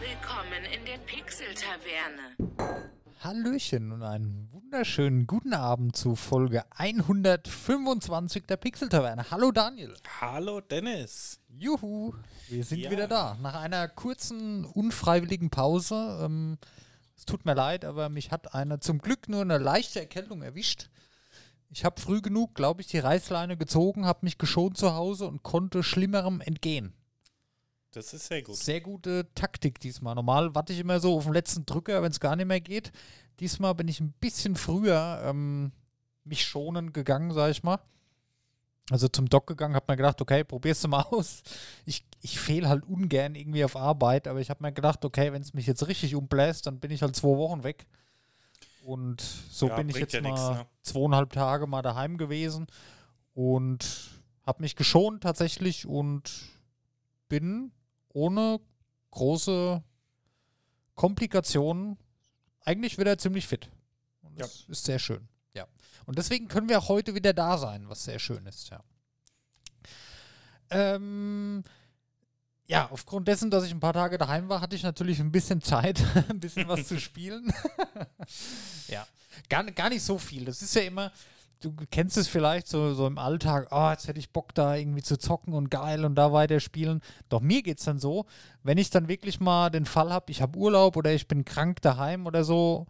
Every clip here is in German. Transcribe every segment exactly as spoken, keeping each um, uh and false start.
Willkommen in der Pixel-Taverne. Hallöchen und einen wunderschönen guten Abend zu Folge hundertfünfundzwanzig der Pixel-Taverne. Hallo Daniel. Hallo Dennis. Juhu, wir sind Ja. wieder da. Nach einer kurzen, unfreiwilligen Pause. Ähm, es tut mir leid, aber mich hat eine zum Glück nur eine leichte Erkältung erwischt. Ich habe früh genug, glaube ich, die Reißleine gezogen, habe mich geschont zu Hause und konnte Schlimmerem entgehen. Das ist sehr gut. Sehr gute Taktik diesmal. Normal warte ich immer so auf den letzten Drücker, wenn es gar nicht mehr geht. Diesmal bin ich ein bisschen früher ähm, mich schonen gegangen, sag ich mal. Also zum Doc gegangen, hab mir gedacht, okay, probierst du mal aus. Ich, ich fehle halt ungern irgendwie auf Arbeit, aber ich habe mir gedacht, okay, wenn es mich jetzt richtig umbläst, dann bin ich halt zwei Wochen weg. Und so Ja, bin ich bringt jetzt ja mal nix, ne? zweieinhalb Tage mal daheim gewesen und habe mich geschont tatsächlich und bin ohne große Komplikationen eigentlich wieder ziemlich fit. Und das ist sehr schön. Ja. Und deswegen können wir auch heute wieder da sein, was sehr schön ist, ja. Ähm, ja, aufgrund dessen, dass ich ein paar Tage daheim war, hatte ich natürlich ein bisschen Zeit, ein bisschen was zu spielen. Ja, gar, gar nicht so viel. Das ist ja immer, du kennst es vielleicht so, so im Alltag, oh, jetzt hätte ich Bock da irgendwie zu zocken und geil und da weiterspielen. Doch mir geht es dann so, wenn ich dann wirklich mal den Fall habe, ich habe Urlaub oder ich bin krank daheim oder so,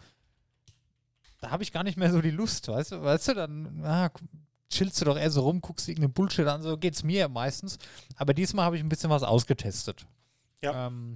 da habe ich gar nicht mehr so die Lust, weißt du, weißt du, dann ah, chillst du doch eher so rum, guckst irgendeinen Bullshit an, so geht's mir meistens. Aber diesmal habe ich ein bisschen was ausgetestet. Ja. Ähm,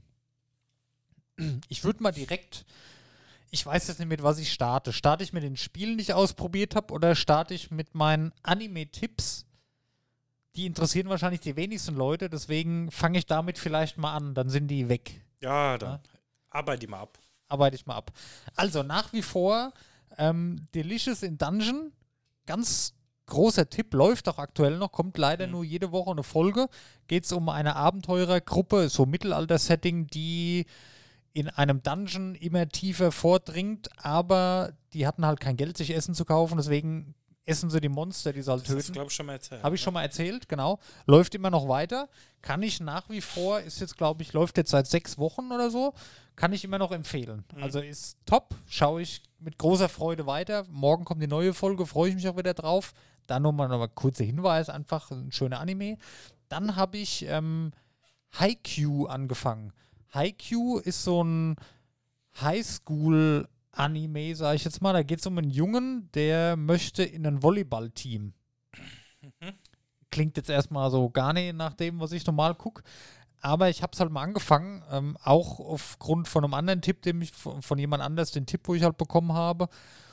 ich würde mal direkt, ich weiß jetzt nicht, mit was ich starte. Starte ich mit den Spielen, die ich ausprobiert habe, oder starte ich mit meinen Anime-Tipps? Die interessieren wahrscheinlich die wenigsten Leute, deswegen fange ich damit vielleicht mal an, dann sind die weg. Ja, dann Ja. arbeite die mal ab. Arbeite ich mal ab. Also nach wie vor ähm, Delicious in Dungeon, ganz großer Tipp, läuft auch aktuell noch, kommt leider Mhm. nur jede Woche eine Folge. Geht es um eine Abenteurergruppe, so Mittelalter-Setting, die in einem Dungeon immer tiefer vordringt, aber die hatten halt kein Geld, sich Essen zu kaufen, deswegen essen sie die Monster, die sie halt Das hast du, töten. glaube ich, schon mal erzählt. Habe ich ne? schon mal erzählt, genau. Läuft immer noch weiter. Kann ich nach wie vor, ist jetzt, glaube ich, läuft jetzt seit sechs Wochen oder so, kann ich immer noch empfehlen. Mhm. Also ist top, schaue ich mit großer Freude weiter. Morgen kommt die neue Folge, freue ich mich auch wieder drauf. Dann nochmal noch mal kurzer Hinweis, einfach ein schöner Anime. Dann habe ich ähm, Haikyuu angefangen. Haikyuu ist so ein Highschool- Anime, sage ich jetzt mal. Da geht es um einen Jungen, der möchte in ein Volleyballteam. Klingt jetzt erstmal so gar nicht nach dem, was ich normal gucke. Aber ich habe es halt mal angefangen, ähm, auch aufgrund von einem anderen Tipp, den ich von, von jemand anders, den Tipp, wo ich halt bekommen habe.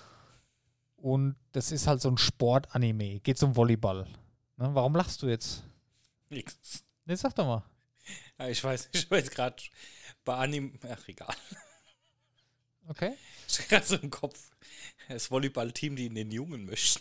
Und das ist halt so ein Sport-Anime. Geht um Volleyball. Ne? Warum lachst du jetzt? Nix. Ne, sag doch mal. Ja, ich weiß, ich weiß gerade bei Anime. Ach, egal. Okay. Ich habe gerade so im Kopf. Das Volleyballteam, die in den Jungen möchten.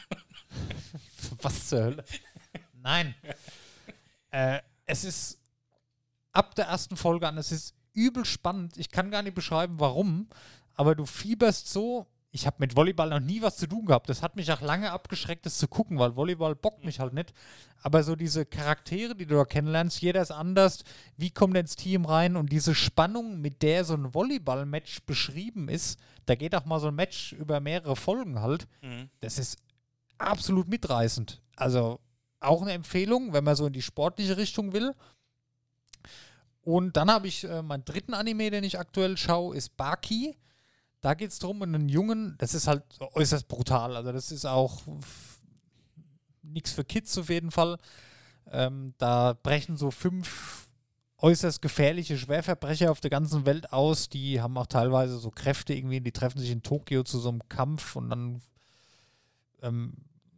Was zur Hölle? Nein. äh, es ist ab der ersten Folge an, es ist übel spannend. Ich kann gar nicht beschreiben, warum, aber du fieberst so. Ich habe mit Volleyball noch nie was zu tun gehabt. Das hat mich auch lange abgeschreckt, das zu gucken, weil Volleyball bockt mich halt nicht. Aber so diese Charaktere, die du da kennenlernst, jeder ist anders. Wie kommt er ins Team rein? Und diese Spannung, mit der so ein Volleyball-Match beschrieben ist, da geht auch mal so ein Match über mehrere Folgen halt. Mhm. Das ist absolut mitreißend. Also auch eine Empfehlung, wenn man so in die sportliche Richtung will. Und dann habe ich äh, meinen dritten Anime, den ich aktuell schaue, ist Baki. Da geht es darum, einen Jungen, das ist halt äußerst brutal, also das ist auch nichts für Kids auf jeden Fall. Ähm, da brechen so fünf äußerst gefährliche Schwerverbrecher auf der ganzen Welt aus, die haben auch teilweise so Kräfte irgendwie, die treffen sich in Tokio zu so einem Kampf und dann ähm,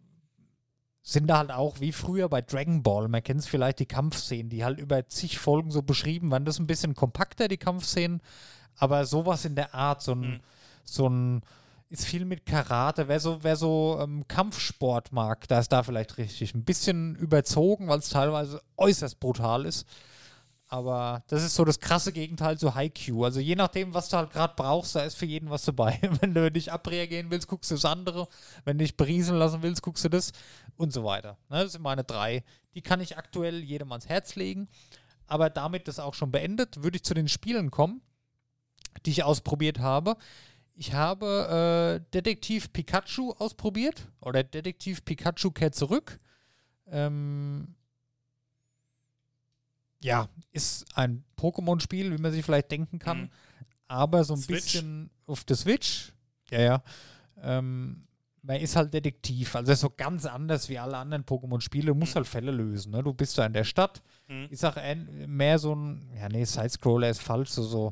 sind da halt auch wie früher bei Dragon Ball, man kennt es vielleicht, die Kampfszenen, die halt über zig Folgen so beschrieben werden. Das ist ein bisschen kompakter, die Kampfszenen, aber sowas in der Art, so ein, Mhm. so ein, ist viel mit Karate. Wer so, wer so ähm, Kampfsport mag, da ist da vielleicht richtig. Ein bisschen überzogen, weil es teilweise äußerst brutal ist. Aber das ist so das krasse Gegenteil zu Haikyuu. Also je nachdem, was du halt gerade brauchst, da ist für jeden was dabei. Wenn du dich abreagieren willst, guckst du das andere. Wenn du dich berieseln lassen willst, guckst du das und so weiter. Ne, das sind meine drei. Die kann ich aktuell jedem ans Herz legen. aber damit das auch schon beendet, würde ich zu den Spielen kommen, die ich ausprobiert habe. Ich habe äh, Detektiv Pikachu ausprobiert oder Detektiv Pikachu kehrt zurück. Ähm, ja, ist ein Pokémon-Spiel, wie man sich vielleicht denken kann, Mhm. aber so ein Switch. bisschen auf der Switch. Ja, ja. Ähm, man ist halt Detektiv, also so ganz anders wie alle anderen Pokémon-Spiele. Du musst Mhm. halt Fälle lösen. Ne? Du bist da in der Stadt. Mhm. Ich sag ein, mehr so ein, ja nee, Sidescroller ist falsch, so, so.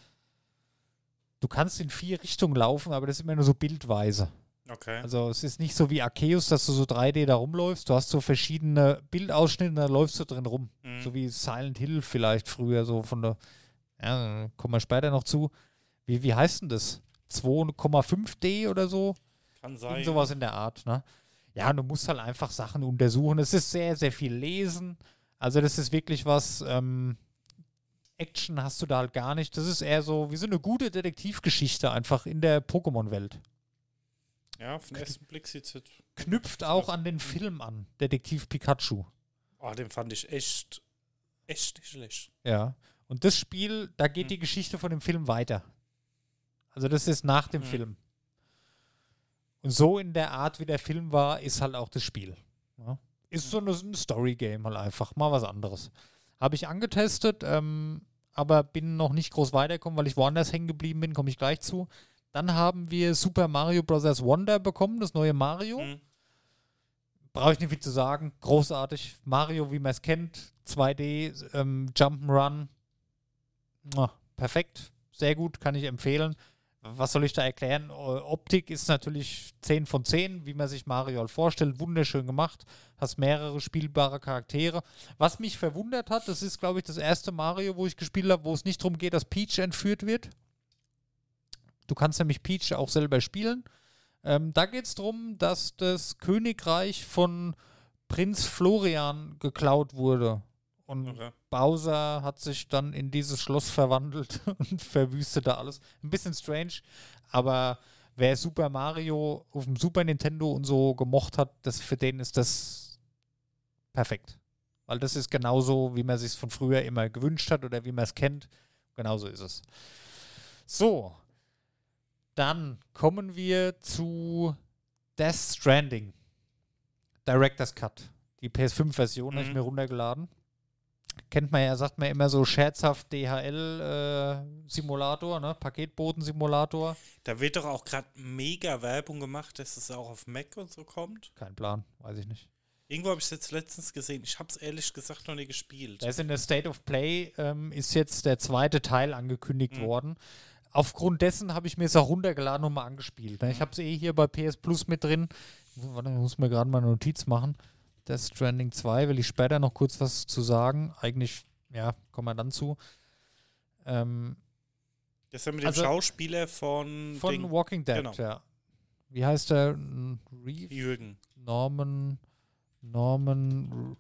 Du kannst in vier Richtungen laufen, aber das ist immer nur so bildweise. Okay. Also es ist nicht so wie Arceus, dass du so drei D da rumläufst. Du hast so verschiedene Bildausschnitte und da läufst du drin rum. Mhm. So wie Silent Hill vielleicht früher, so von der, ja, kommen wir später noch zu. Wie, wie heißt denn das? zwei Komma fünf D oder so? Kann sein. Irgend sowas in der Art, ne? Ja, du musst halt einfach Sachen untersuchen. Es ist sehr, sehr viel Lesen. Also das ist wirklich was, ähm, Action hast du da halt gar nicht. Das ist eher so wie so eine gute Detektivgeschichte einfach in der Pokémon-Welt. Ja, auf den ersten Blick sieht es jetzt. Knüpft auch an den Film an, Detektiv Pikachu. Oh, den fand ich echt, echt nicht schlecht. Ja. Und das Spiel, da geht Hm. die Geschichte von dem Film weiter. Also das ist nach dem Hm. Film. Und so in der Art, wie der Film war, ist halt auch das Spiel. Ja. Ist so eine, ein Story-Game halt einfach. Mal was anderes. Habe ich angetestet, ähm, aber bin noch nicht groß weitergekommen, weil ich woanders hängen geblieben bin, komme ich gleich zu. Dann haben wir Super Mario Bros. Wonder bekommen, das neue Mario. Mhm. Brauche ich nicht viel zu sagen. Großartig. Mario, wie man es kennt. zwei D, ähm, Jump'n'Run. Mua, perfekt. Sehr gut, kann ich empfehlen. Was soll ich da erklären? O- Optik ist natürlich zehn von zehn, wie man sich Mario halt vorstellt. Wunderschön gemacht. Hast mehrere spielbare Charaktere. Was mich verwundert hat, das ist, glaube ich, das erste Mario, wo ich gespielt habe, wo es nicht darum geht, dass Peach entführt wird. Du kannst nämlich Peach auch selber spielen. Ähm, da geht es darum, dass das Königreich von Prinz Florian geklaut wurde. Und Okay. Bowser hat sich dann in dieses Schloss verwandelt und verwüstete alles. Ein bisschen strange, aber wer Super Mario auf dem Super Nintendo und so gemocht hat, das, für den ist das perfekt. Weil das ist genauso, wie man es sich von früher immer gewünscht hat oder wie man es kennt. Genauso ist es. So, dann kommen wir zu Death Stranding. Director's Cut. Die P S fünf Version habe ich Mhm. mir runtergeladen. Kennt man ja, sagt man immer so scherzhaft D H L-Simulator, ne? Paketboten-Simulator. Da wird doch auch gerade mega Werbung gemacht, dass es auch auf Mac und so kommt. Kein Plan, weiß ich nicht. Irgendwo habe ich es jetzt letztens gesehen. Ich habe es ehrlich gesagt noch nie gespielt. Da ist in der State of Play, ähm, ist jetzt der zweite Teil angekündigt Mhm. worden. Aufgrund dessen habe ich mir es auch runtergeladen und mal angespielt. Ne? Ich Mhm. habe es eh hier bei P S Plus mit drin. Warte, ich muss mir gerade mal eine Notiz machen. Death Stranding zwei, will ich später noch kurz was zu sagen. Eigentlich, ja, kommen wir dann zu. Ähm, Das ist ja mit dem Also- Schauspieler von, von Ding, Walking Dead, Genau. ja. Wie heißt der? N- Reeve? Jürgen. Norman, Norman,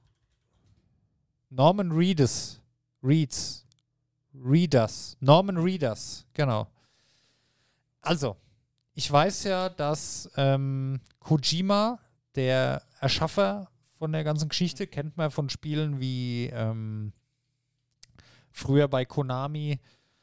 Norman Reedus, Reeds, Readers, Norman Readers, genau. Also, ich weiß ja, dass ähm, Kojima, der Erschaffer von der ganzen Geschichte, kennt man von Spielen wie ähm, früher bei Konami,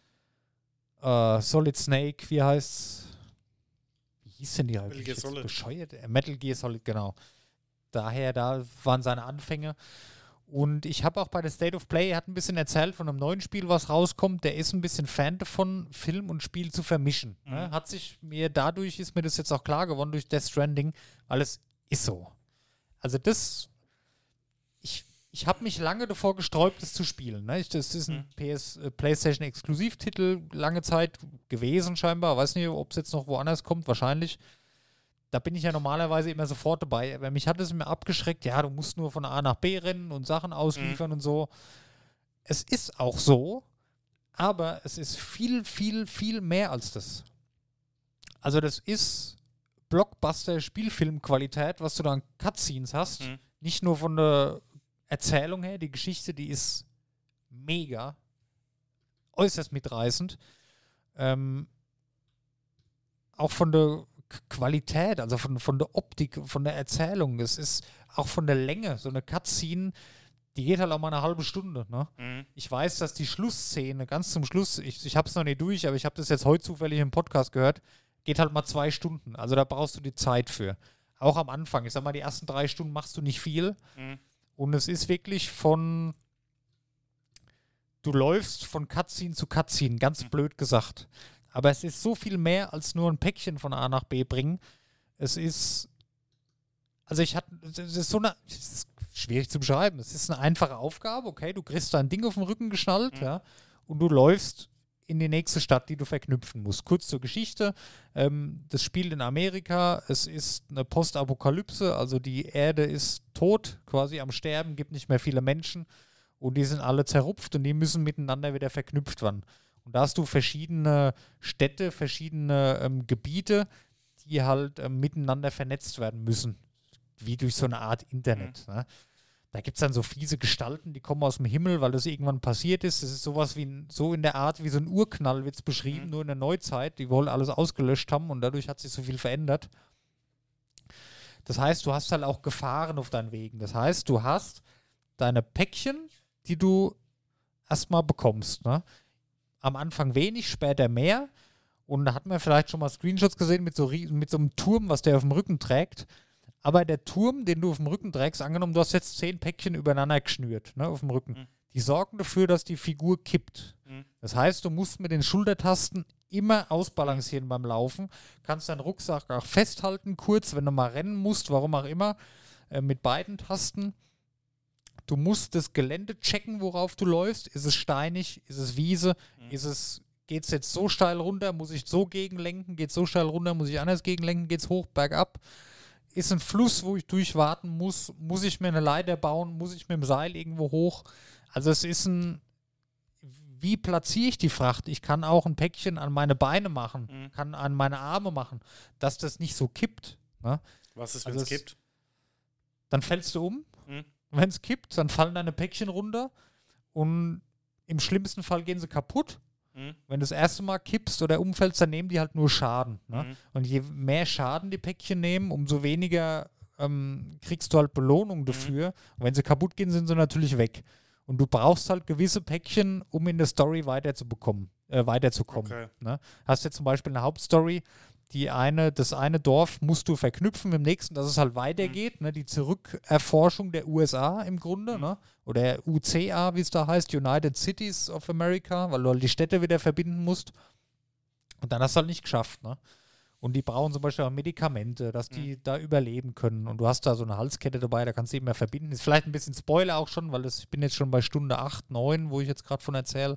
äh, Solid Snake, wie heißt's? Wie hieß denn die Metal eigentlich? Gear Jetzt Solid. bescheuert? Äh, Metal Gear Solid, genau. Daher, da waren seine Anfänge. Und ich habe auch bei der State of Play, er hat ein bisschen erzählt von einem neuen Spiel, was rauskommt. Der ist ein bisschen Fan davon, Film und Spiel zu vermischen. Ne? Mhm. Hat sich mir, dadurch ist mir das jetzt auch klar geworden durch Death Stranding, weil es ist so. Also das, ich, ich habe mich lange davor gesträubt, das zu spielen. Ne? Ich, das ist ein Mhm. P S, äh, PlayStation-Exklusivtitel, lange Zeit gewesen scheinbar. Weiß nicht, ob es jetzt noch woanders kommt, wahrscheinlich. Da bin ich ja normalerweise immer sofort dabei. Aber mich hat es immer abgeschreckt, ja, du musst nur von A nach B rennen und Sachen ausliefern und so. Es ist auch so, aber es ist viel, viel, viel mehr als das. Also das ist Blockbuster-Spielfilmqualität, was du da an Cutscenes hast. Mhm. Nicht nur von der Erzählung her, die Geschichte, die ist mega, äußerst mitreißend. Ähm, auch von der K- Qualität, also von, von der Optik, von der Erzählung. Es ist auch von der Länge. So eine Cutscene, die geht halt auch mal eine halbe Stunde. Ne? Mhm. Ich weiß, dass die Schlussszene, ganz zum Schluss, ich, ich habe es noch nicht durch, aber ich habe das jetzt heute zufällig im Podcast gehört, geht halt mal zwei Stunden. Also da brauchst du die Zeit für. Auch am Anfang. Ich sag mal, die ersten drei Stunden machst du nicht viel. Mhm. Und es ist wirklich von, du läufst von Cutscene zu Cutscene, ganz Mhm. blöd gesagt. Aber es ist so viel mehr als nur ein Päckchen von A nach B bringen. Es ist, also ich hatte, es ist so eine, es ist schwierig zu beschreiben. Es ist eine einfache Aufgabe, okay, du kriegst dein Ding auf den Rücken geschnallt, Mhm. ja, und du läufst in die nächste Stadt, die du verknüpfen musst. Kurz zur Geschichte, ähm, das spielt in Amerika, es ist eine Postapokalypse, also die Erde ist tot, quasi am Sterben, gibt nicht mehr viele Menschen und die sind alle zerrupft und die müssen miteinander wieder verknüpft werden. Und da hast du verschiedene Städte, verschiedene ähm, Gebiete, die halt ähm, miteinander vernetzt werden müssen, wie durch so eine Art Internet. Ne? Da gibt es dann so fiese Gestalten, die kommen aus dem Himmel, weil das irgendwann passiert ist. Das ist sowas wie ein, so in der Art wie so ein Urknall wird es beschrieben, Mhm. nur in der Neuzeit. Die wollen alles ausgelöscht haben und dadurch hat sich so viel verändert. Das heißt, du hast halt auch Gefahren auf deinen Wegen. Das heißt, du hast deine Päckchen, die du erstmal bekommst. Ne? Am Anfang wenig, später mehr. Und da hat man vielleicht schon mal Screenshots gesehen mit so, rie- mit so einem Turm, was der auf dem Rücken trägt. Aber der Turm, den du auf dem Rücken trägst, angenommen, du hast jetzt zehn Päckchen übereinander geschnürt, ne, auf dem Rücken, Mhm. die sorgen dafür, dass die Figur kippt. Mhm. Das heißt, du musst mit den Schultertasten immer ausbalancieren beim Laufen, kannst deinen Rucksack auch festhalten, kurz, wenn du mal rennen musst, warum auch immer, äh, mit beiden Tasten. Du musst das Gelände checken, worauf du läufst. Ist es steinig? Ist es Wiese? Mhm. Ist es, geht es jetzt so steil runter? Muss ich so gegenlenken? Geht es so steil runter? Muss ich anders gegenlenken? Geht es hoch, bergab? Ist ein Fluss, wo ich durchwarten muss? Muss ich mir eine Leiter bauen? Muss ich mit dem Seil irgendwo hoch? Also es ist ein, wie platziere ich die Fracht? Ich kann auch ein Päckchen an meine Beine machen, Mhm. kann an meine Arme machen, dass das nicht so kippt. Ne? Was ist, wenn Also es es- gibt? Dann fällst du um. Mhm. Wenn es kippt, dann fallen deine Päckchen runter und im schlimmsten Fall gehen sie kaputt. Mhm. Wenn du das erste Mal kippst oder umfällst, dann nehmen die halt nur Schaden. Ne? Mhm. Und je mehr Schaden die Päckchen nehmen, umso weniger ähm, kriegst du halt Belohnung dafür. Und wenn sie kaputt gehen, sind sie natürlich weg. Und du brauchst halt gewisse Päckchen, um in der Story weiterzubekommen, äh, weiterzukommen. Okay. Ne? Hast jetzt zum Beispiel eine Hauptstory, die eine, das eine Dorf musst du verknüpfen mit dem nächsten, dass es halt weitergeht. Ne? Die Zurückerforschung der U S A im Grunde, Mhm. ne? Oder U C A, wie es da heißt, United Cities of America, weil du halt die Städte wieder verbinden musst. Und dann hast du halt nicht geschafft. Ne? Und die brauchen zum Beispiel auch Medikamente, dass die da überleben können. Und du hast da so eine Halskette dabei, da kannst du eben mehr verbinden. Ist vielleicht ein bisschen Spoiler auch schon, weil das, ich bin jetzt schon bei Stunde acht, neun, wo ich jetzt gerade von erzähle.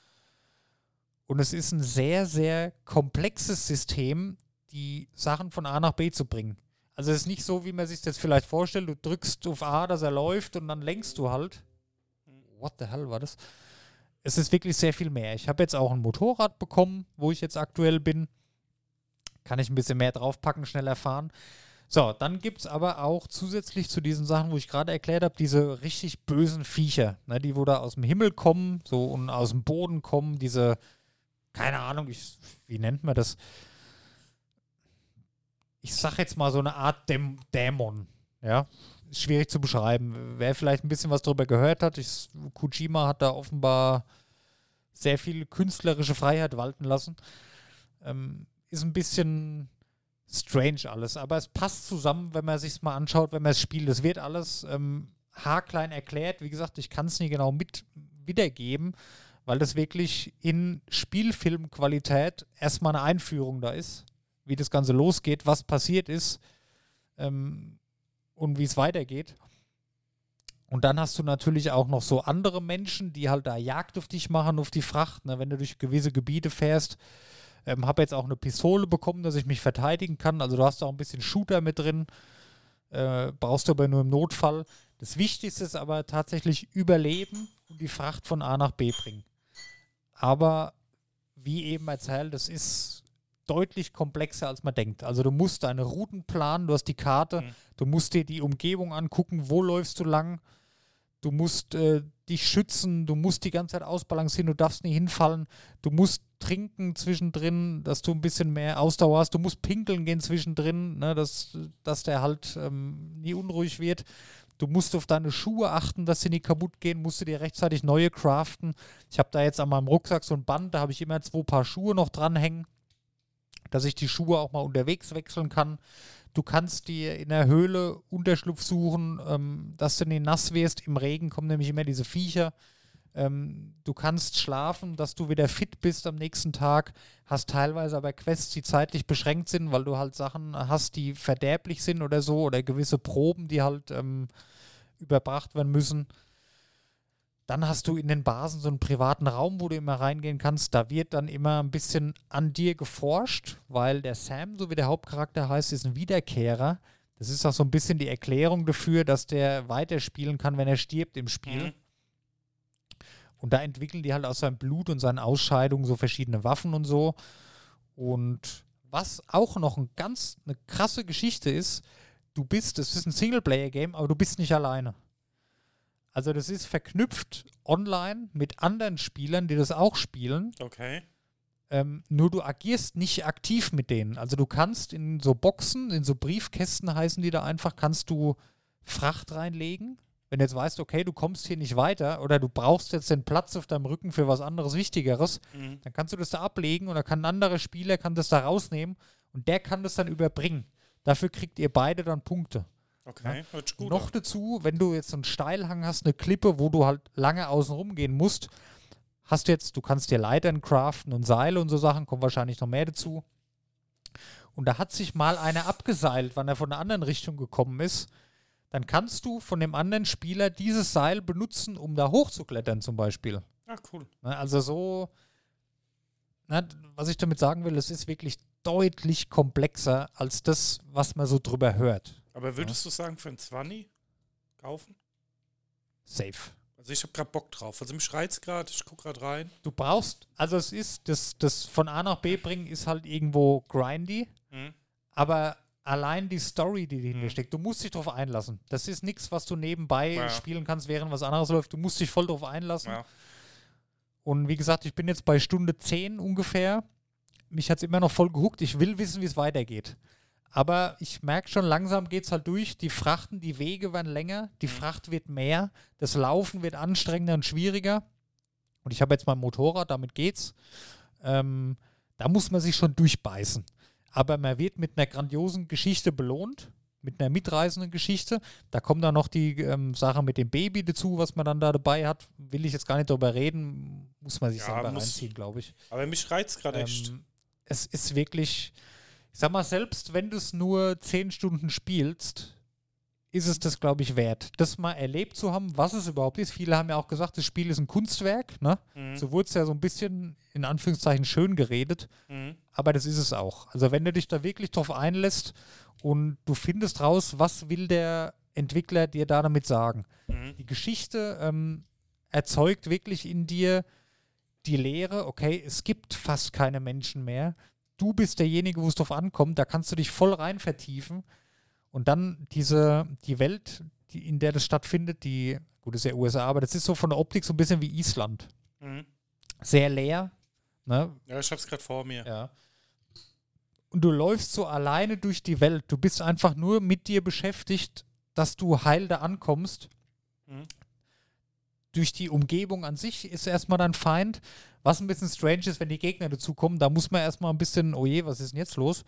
Und es ist ein sehr, sehr komplexes System, die Sachen von A nach B zu bringen. Also es ist nicht so, wie man sich das vielleicht vorstellt, du drückst auf A, dass er läuft und dann lenkst du halt. What the hell war das? Es ist wirklich sehr viel mehr. Ich habe jetzt auch ein Motorrad bekommen, wo ich jetzt aktuell bin. Kann ich ein bisschen mehr draufpacken, schneller fahren. So, dann gibt es aber auch zusätzlich zu diesen Sachen, wo ich gerade erklärt habe, diese richtig bösen Viecher, ne, die wo da aus dem Himmel kommen, so und aus dem Boden kommen, diese, keine Ahnung, ich, wie nennt man das? Ich sag jetzt mal so eine Art Däm Dämon, ja, ist schwierig zu beschreiben. Wer vielleicht ein bisschen was darüber gehört hat, ich, Kojima hat da offenbar sehr viel künstlerische Freiheit walten lassen. Ähm, ist ein bisschen strange alles, aber es passt zusammen, wenn man sich mal anschaut, wenn man es spielt. Es wird alles ähm, haarklein erklärt. Wie gesagt, ich kann es nie genau mit wiedergeben, weil das wirklich in Spielfilmqualität erstmal eine Einführung da ist, wie das Ganze losgeht, was passiert ist ähm, und wie es weitergeht. Und dann hast du natürlich auch noch so andere Menschen, die halt da Jagd auf dich machen, auf die Fracht, ne, wenn du durch gewisse Gebiete fährst. Ähm, habe jetzt auch eine Pistole bekommen, dass ich mich verteidigen kann. Also du hast auch ein bisschen Shooter mit drin. Äh, brauchst du aber nur im Notfall. Das Wichtigste ist aber tatsächlich Überleben und die Fracht von A nach B bringen. Aber wie eben erzählt, das ist deutlich komplexer, als man denkt. Also du musst deine Routen planen, du hast die Karte, Mhm. du musst dir die Umgebung angucken, wo läufst du lang, du musst äh, dich schützen, du musst die ganze Zeit ausbalancieren, du darfst nie hinfallen, du musst trinken zwischendrin, dass du ein bisschen mehr Ausdauer hast, du musst pinkeln gehen zwischendrin, ne, dass, dass der halt ähm, nie unruhig wird. Du musst auf deine Schuhe achten, dass sie nicht kaputt gehen, musst du dir rechtzeitig neue craften. Ich habe da jetzt an meinem Rucksack so ein Band, da habe ich immer zwei Paar Schuhe noch dranhängen, dass ich die Schuhe auch mal unterwegs wechseln kann. Du kannst dir in der Höhle Unterschlupf suchen, ähm, dass du nicht nass wirst. Im Regen kommen nämlich immer diese Viecher. Ähm, du kannst schlafen, dass du wieder fit bist am nächsten Tag. Hast teilweise aber Quests, die zeitlich beschränkt sind, weil du halt Sachen hast, die verderblich sind oder so. Oder gewisse Proben, die halt ähm, überbracht werden müssen. Dann hast du in den Basen so einen privaten Raum, wo du immer reingehen kannst. Da wird dann immer ein bisschen an dir geforscht, weil der Sam, so wie der Hauptcharakter heißt, ist ein Wiederkehrer. Das ist auch so ein bisschen die Erklärung dafür, dass der weiterspielen kann, wenn er stirbt im Spiel. Mhm. Und da entwickeln die halt aus seinem Blut und seinen Ausscheidungen so verschiedene Waffen und so. Und was auch noch ein ganz eine krasse Geschichte ist, du bist, das ist ein Singleplayer-Game, aber du bist nicht alleine. Also das ist verknüpft online mit anderen Spielern, die das auch spielen. Okay. Ähm, nur du agierst nicht aktiv mit denen. Also du kannst in so Boxen, in so Briefkästen heißen die da einfach, kannst du Fracht reinlegen. Wenn du jetzt weißt, okay, du kommst hier nicht weiter oder du brauchst jetzt den Platz auf deinem Rücken für was anderes Wichtigeres, Mhm. dann kannst du das da ablegen und dann kann ein anderer Spieler kann das da rausnehmen und der kann das dann überbringen. Dafür kriegt ihr beide dann Punkte. Okay, hört sich gut Noch an. dazu, wenn du jetzt so einen Steilhang hast, eine Klippe, wo du halt lange außen rum gehen musst, hast du jetzt, du kannst dir Leitern craften und Seile und so Sachen, kommt wahrscheinlich noch mehr dazu. Und da hat sich mal einer abgeseilt, wann er von einer anderen Richtung gekommen ist. Dann kannst du von dem anderen Spieler dieses Seil benutzen, um da hochzuklettern zum Beispiel. Ah, cool. Ne, also so, ne, was ich damit sagen will, es ist wirklich deutlich komplexer als das, was man so drüber hört. Aber würdest du sagen, für ein zwanzig kaufen? Safe. Also ich habe gerade Bock drauf. Also mich reizt gerade, ich gucke gerade rein. Du brauchst, also es ist, das, das von A nach B bringen ist halt irgendwo grindy, Mhm. aber allein die Story, die dahinter Mhm. steckt, du musst dich drauf einlassen. Das ist nichts, was du nebenbei Ja. spielen kannst, während was anderes läuft. Du musst dich voll drauf einlassen. Ja. Und wie gesagt, ich bin jetzt bei Stunde zehn ungefähr. Mich hat es immer noch voll gehuckt. Ich will wissen, wie es weitergeht. Aber ich merke schon, langsam geht es halt durch. Die Frachten, die Wege werden länger, die Mhm. Fracht wird mehr, das Laufen wird anstrengender und schwieriger. Und ich habe jetzt mein Motorrad, damit geht's. Ähm, da muss man sich schon durchbeißen. Aber man wird mit einer grandiosen Geschichte belohnt, mit einer mitreißenden Geschichte. Da kommt dann noch die ähm, Sache mit dem Baby dazu, was man dann da dabei hat. Will ich jetzt gar nicht drüber reden, muss man sich Ja, selber muss- reinziehen, glaube ich. Aber mich reizt gerade echt. Ähm, es ist wirklich, ich sag mal, selbst wenn du es nur zehn Stunden spielst, ist es das, glaube ich, wert, das mal erlebt zu haben, was es überhaupt ist. Viele haben ja auch gesagt, das Spiel ist ein Kunstwerk, ne? Mhm. So wurde es ja so ein bisschen, in Anführungszeichen, schön geredet, Mhm. aber das ist es auch. Also wenn du dich da wirklich drauf einlässt und du findest raus, was will der Entwickler dir da damit sagen. Mhm. Die Geschichte ähm, erzeugt wirklich in dir die Lehre, okay, es gibt fast keine Menschen mehr. Du bist derjenige, wo es drauf ankommt, da kannst du dich voll rein vertiefen. Und dann diese, die Welt, die, in der das stattfindet, die, gut, das ist ja U S A, aber das ist so von der Optik so ein bisschen wie Island. Mhm. Sehr leer, ne? Ja, ich hab's gerade vor mir. Ja. Und du läufst so alleine durch die Welt. Du bist einfach nur mit dir beschäftigt, dass du heil da ankommst. Mhm. Durch die Umgebung an sich ist erstmal dein Feind. Was ein bisschen strange ist, wenn die Gegner dazukommen. Da muss man erstmal ein bisschen, oh je, was ist denn jetzt los?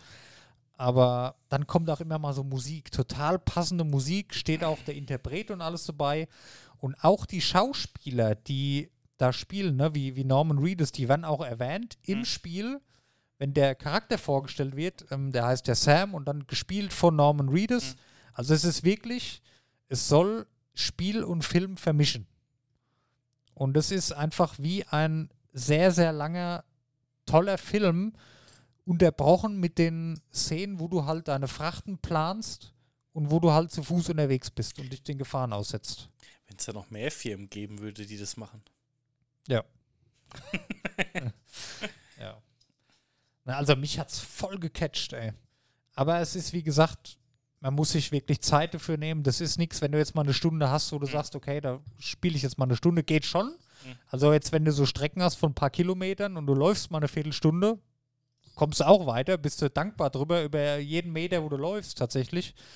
Aber dann kommt auch immer mal so Musik. Total passende Musik. Steht auch der Interpret und alles dabei. Und auch die Schauspieler, die da spielen, ne, wie, wie Norman Reedus, die werden auch erwähnt im Mhm. Spiel. Wenn der Charakter vorgestellt wird, ähm, der heißt der Sam und dann gespielt von Norman Reedus. Mhm. Also es ist wirklich, es soll Spiel und Film vermischen. Und das ist einfach wie ein sehr, sehr langer, toller Film, unterbrochen mit den Szenen, wo du halt deine Frachten planst und wo du halt zu Fuß unterwegs bist und dich den Gefahren aussetzt. Wenn es da noch mehr Firmen geben würde, die das machen. Ja. Ja. Na, also mich hat's voll gecatcht, ey. Aber es ist, wie gesagt, man muss sich wirklich Zeit dafür nehmen. Das ist nichts, wenn du jetzt mal eine Stunde hast, wo du Mhm. sagst, okay, da spiele ich jetzt mal eine Stunde, geht schon. Mhm. Also jetzt, wenn du so Strecken hast von ein paar Kilometern und du läufst mal eine Viertelstunde, kommst du auch weiter, bist du dankbar drüber, über jeden Meter, wo du läufst tatsächlich.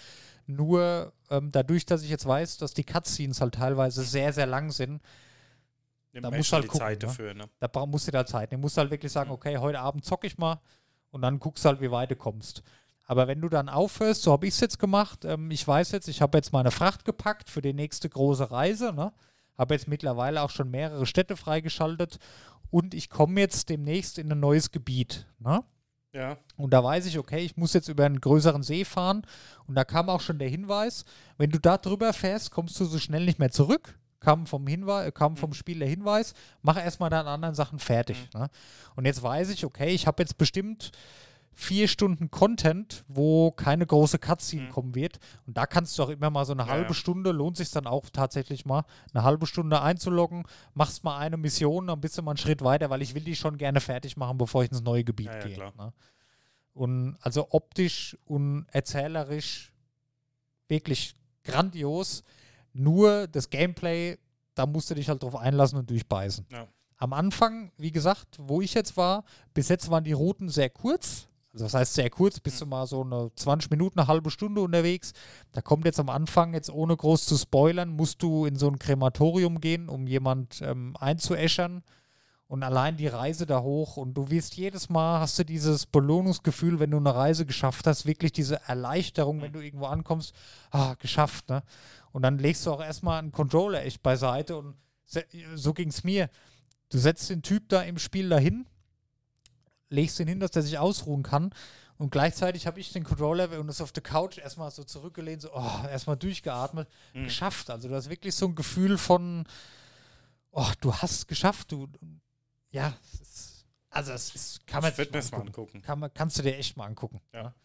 Nur ähm, dadurch, dass ich jetzt weiß, dass die Cutscenes halt teilweise sehr, sehr lang sind, Nimmt da man musst du schon halt die gucken, Zeit ne? dafür, ne? Da bra- musst du da Zeit nehmen. Du musst halt wirklich sagen, okay, heute Abend zocke ich mal und dann guckst du halt, wie weit du kommst. Aber wenn du dann aufhörst, so habe ich es jetzt gemacht, ähm, ich weiß jetzt, ich habe jetzt meine Fracht gepackt für die nächste große Reise, ne? Habe jetzt mittlerweile auch schon mehrere Städte freigeschaltet und ich komme jetzt demnächst in ein neues Gebiet, ne? Ja. Und da weiß ich, okay, ich muss jetzt über einen größeren See fahren und da kam auch schon der Hinweis, wenn du da drüber fährst, kommst du so schnell nicht mehr zurück. Kam vom Hinweis, kam vom Spiel der Hinweis, mach erstmal deine anderen Sachen fertig. Mhm. Ne? Und jetzt weiß ich, okay, ich habe jetzt bestimmt vier Stunden Content, wo keine große Cutscene Mhm. kommen wird. Und da kannst du auch immer mal so eine Ja, halbe ja. Stunde, lohnt sich dann auch tatsächlich mal, eine halbe Stunde einzuloggen, machst mal eine Mission, dann bist du mal einen Schritt weiter, weil ich will die schon gerne fertig machen, bevor ich ins neue Gebiet Ja, ja, gehe. klar. Ne? Und also optisch und erzählerisch wirklich grandios. Nur das Gameplay, da musst du dich halt drauf einlassen und durchbeißen. Ja. Am Anfang, wie gesagt, wo ich jetzt war, bis jetzt waren die Routen sehr kurz. Also das heißt sehr kurz, bist du mal so eine zwanzig Minuten, eine halbe Stunde unterwegs. Da kommt jetzt am Anfang, jetzt ohne groß zu spoilern, musst du in so ein Krematorium gehen, um jemand ähm, einzuäschern. Und allein die Reise da hoch und du wirst jedes Mal, hast du dieses Belohnungsgefühl, wenn du eine Reise geschafft hast, wirklich diese Erleichterung, wenn du irgendwo ankommst, ah, geschafft, ne? Und dann legst du auch erstmal einen Controller echt beiseite und se- so ging es mir. Du setzt den Typ da im Spiel dahin, legst ihn hin, dass der sich ausruhen kann und gleichzeitig habe ich den Controller und ist auf der Couch erstmal so zurückgelehnt, so, oh, erstmal durchgeatmet, Mhm. geschafft. Also du hast wirklich so ein Gefühl von, oh, du hast es geschafft, du, ja, es ist, also es ist, kann man Ich würde mir sich das mal angucken. Kann man, kannst du dir echt mal angucken. Ja. Ne?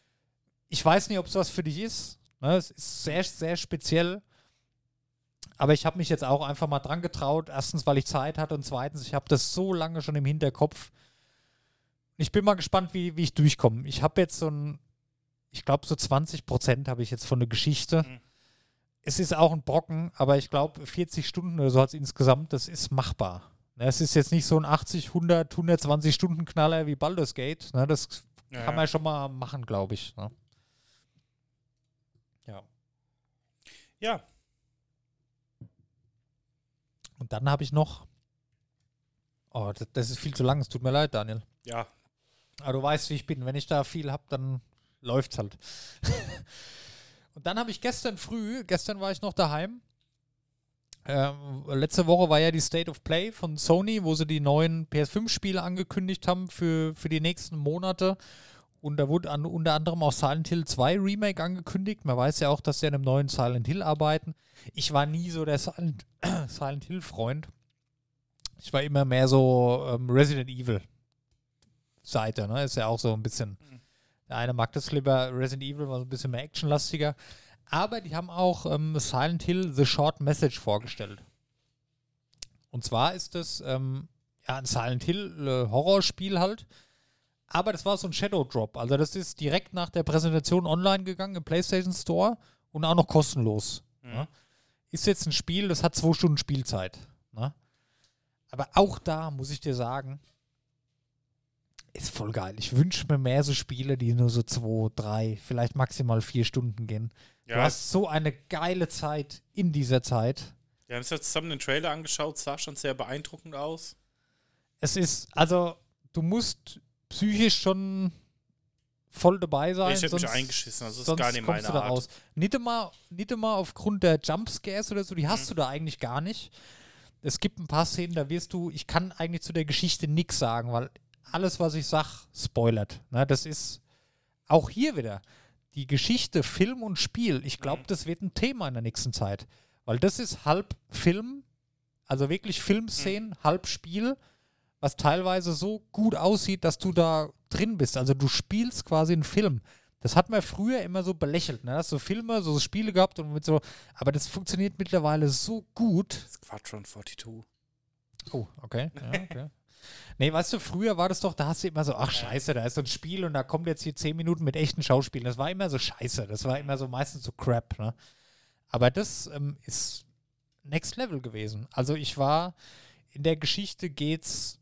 Ich weiß nicht, ob es was für dich ist. Ne? Es ist sehr, sehr speziell. Aber ich habe mich jetzt auch einfach mal dran getraut. Erstens, weil ich Zeit hatte und zweitens, ich habe das so lange schon im Hinterkopf. Ich bin mal gespannt, wie, wie ich durchkomme. Ich habe jetzt so ein, ich glaube so zwanzig Prozent habe ich jetzt von der Geschichte. Mhm. Es ist auch ein Brocken, aber ich glaube vierzig Stunden oder so als insgesamt, das ist machbar. Ne, es ist jetzt nicht so ein achtzig, hundert, hundertzwanzig Stunden Knaller wie Baldur's Gate. Ne, das Ja, kann ja. man schon mal machen, glaube ich. Ne? Ja. Ja, Und dann habe ich noch. Oh, das, das ist viel zu lang. Es tut mir leid, Daniel. ja. Aber du weißt, wie ich bin. Wenn ich da viel habe, dann läuft's halt. Und dann habe ich gestern früh, gestern war ich noch daheim. Ähm, letzte Woche war ja die State of Play von Sony, wo sie die neuen P S fünf Spiele angekündigt haben für, für die nächsten Monate. Und da wurde an, unter anderem auch Silent Hill zwei Remake angekündigt. Man weiß ja auch, dass sie an einem neuen Silent Hill arbeiten. Ich war nie so der Silent, Silent Hill Freund. Ich war immer mehr so ähm, Resident Evil Seite, ne? Ist ja auch so ein bisschen. Der eine mag das lieber, Resident Evil war so ein bisschen mehr actionlastiger. Aber die haben auch ähm, Silent Hill The Short Message vorgestellt. Und zwar ist das ähm, ja, ein Silent Hill äh, Horrorspiel halt. Aber das war so ein Shadow Drop. Also das ist direkt nach der Präsentation online gegangen im PlayStation Store und auch noch kostenlos. Mhm. Ne? Ist jetzt ein Spiel, das hat zwei Stunden Spielzeit. Ne? Aber auch da muss ich dir sagen, ist voll geil. Ich wünsche mir mehr so Spiele, die nur so zwei, drei, vielleicht maximal vier Stunden gehen. Du Ja, hast so eine geile Zeit in dieser Zeit. wir haben uns jetzt zusammen den Trailer angeschaut, sah schon sehr beeindruckend aus. Es ist, also, du musst psychisch schon voll dabei sein. Ich hätte mich sonst- eingeschissen, also das ist sonst gar nicht kommst meine du da Art. raus. Nicht immer, nicht immer aufgrund der Jumpscares oder so, die hast Mhm. du da eigentlich gar nicht. Es gibt ein paar Szenen, da wirst du, ich kann eigentlich zu der Geschichte nichts sagen, weil alles, was ich sag, spoilert. Ne, das ist auch hier wieder die Geschichte, Film und Spiel. Ich glaube, Mhm. das wird ein Thema in der nächsten Zeit. Weil das ist halb Film, also wirklich Filmszenen, halb Spiel, was teilweise so gut aussieht, dass du da drin bist. Also du spielst quasi einen Film. Das hat man früher immer so belächelt. Ne? Hast so Filme, so Spiele gehabt und mit so, aber das funktioniert mittlerweile so gut. Squadron zweiundvierzig. Oh, okay. Ja, okay. Nee, weißt du, früher war das doch, da hast du immer so, ach scheiße, da ist so ein Spiel und da kommt jetzt hier zehn Minuten mit echten Schauspielern. Das war immer so scheiße. Das war immer so meistens so Crap. Ne? Aber das ähm, ist Next Level gewesen. Also ich war, in der Geschichte geht's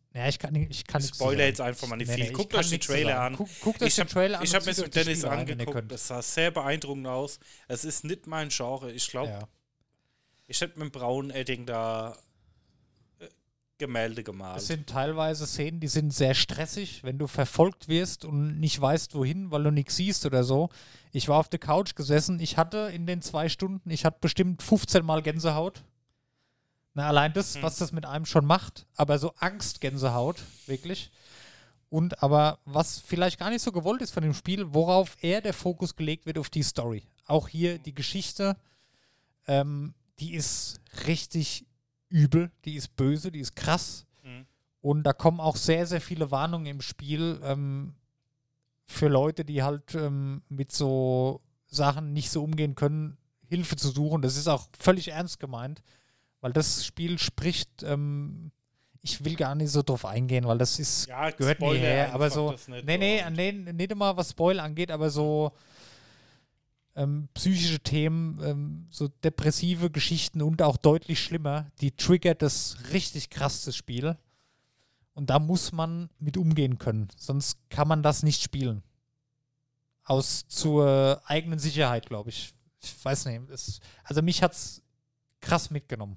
Ja, ich kann, nicht- ich kann Ich nichts spoiler sagen. jetzt einfach mal nicht Nee, viel. nee, ich Guckt kann euch den nichts Trailer sagen. an. Guck, guckt euch Ich den habe Trailer an. ich und hab mir zieht es euch mit die Dennis Spiele rein, wenn ihr angeguckt. könnt. Das sah sehr beeindruckend aus. Es ist nicht mein Genre. Ich glaube, Ja. ich hätte mit dem braunen Edding da äh, Gemälde gemalt. Es sind teilweise Szenen, die sind sehr stressig, wenn du verfolgt wirst und nicht weißt, wohin, weil du nichts siehst oder so. Ich war auf der Couch gesessen. Ich hatte in den zwei Stunden, ich hatte bestimmt fünfzehn Mal Gänsehaut. Na, allein das, Hm. was das mit einem schon macht, aber so Angstgänsehaut, wirklich. Und aber was vielleicht gar nicht so gewollt ist von dem Spiel, worauf eher der Fokus gelegt wird auf die Story. Auch hier die Geschichte, ähm, die ist richtig übel, die ist böse, die ist krass. Mhm. Und da kommen auch sehr, sehr viele Warnungen im Spiel ähm, für Leute, die halt ähm, mit so Sachen nicht so umgehen können, Hilfe zu suchen. Das ist auch völlig ernst gemeint, weil das Spiel spricht, ähm, ich will gar nicht so drauf eingehen, weil das ist, Ja, gehört mir spoiler her, aber einfach so, das nicht nee, nee, und- nee, nicht immer was Spoil angeht, aber so ähm, psychische Themen, ähm, so depressive Geschichten und auch deutlich schlimmer, die triggert das richtig krass, das Spiel. Und da muss man mit umgehen können, sonst kann man das nicht spielen. Aus zur eigenen Sicherheit, glaube ich. Ich weiß nicht. Es, also mich hat es krass mitgenommen.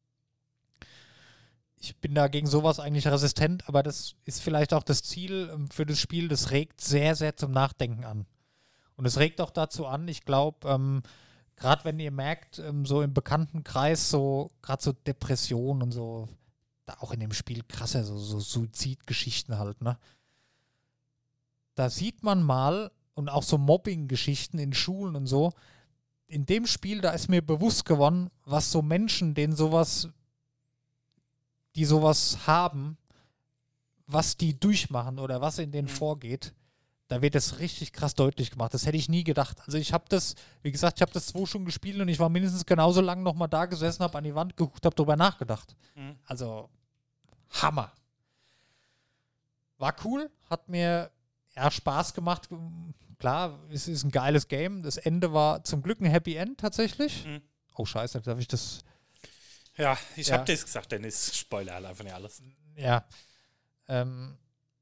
Ich bin da gegen sowas eigentlich resistent, aber das ist vielleicht auch das Ziel ähm, für das Spiel. Das regt sehr, sehr zum Nachdenken an. Und es regt auch dazu an, ich glaube, ähm, gerade wenn ihr merkt, ähm, so im Bekanntenkreis, so gerade so Depressionen und so, da auch in dem Spiel krasser, so, so Suizidgeschichten halt, ne? Da sieht man mal, und auch so Mobbing-Geschichten in Schulen und so, in dem Spiel, da ist mir bewusst geworden, was so Menschen, denen sowas, die sowas haben, was die durchmachen oder was in denen Mhm. vorgeht, da wird das richtig krass deutlich gemacht. Das hätte ich nie gedacht. Also ich habe das, wie gesagt, ich habe das zwei Stunden gespielt und ich war mindestens genauso lange nochmal da gesessen, habe an die Wand geguckt, habe darüber nachgedacht. Mhm. Also, Hammer. War cool, hat mir ja Spaß gemacht. Klar, es ist ein geiles Game. Das Ende war zum Glück ein Happy End tatsächlich. Mhm. Oh, scheiße, darf ich das... Ja, ich Ja. hab das gesagt, Dennis. Spoiler halt einfach nicht alles. Ja. Ähm,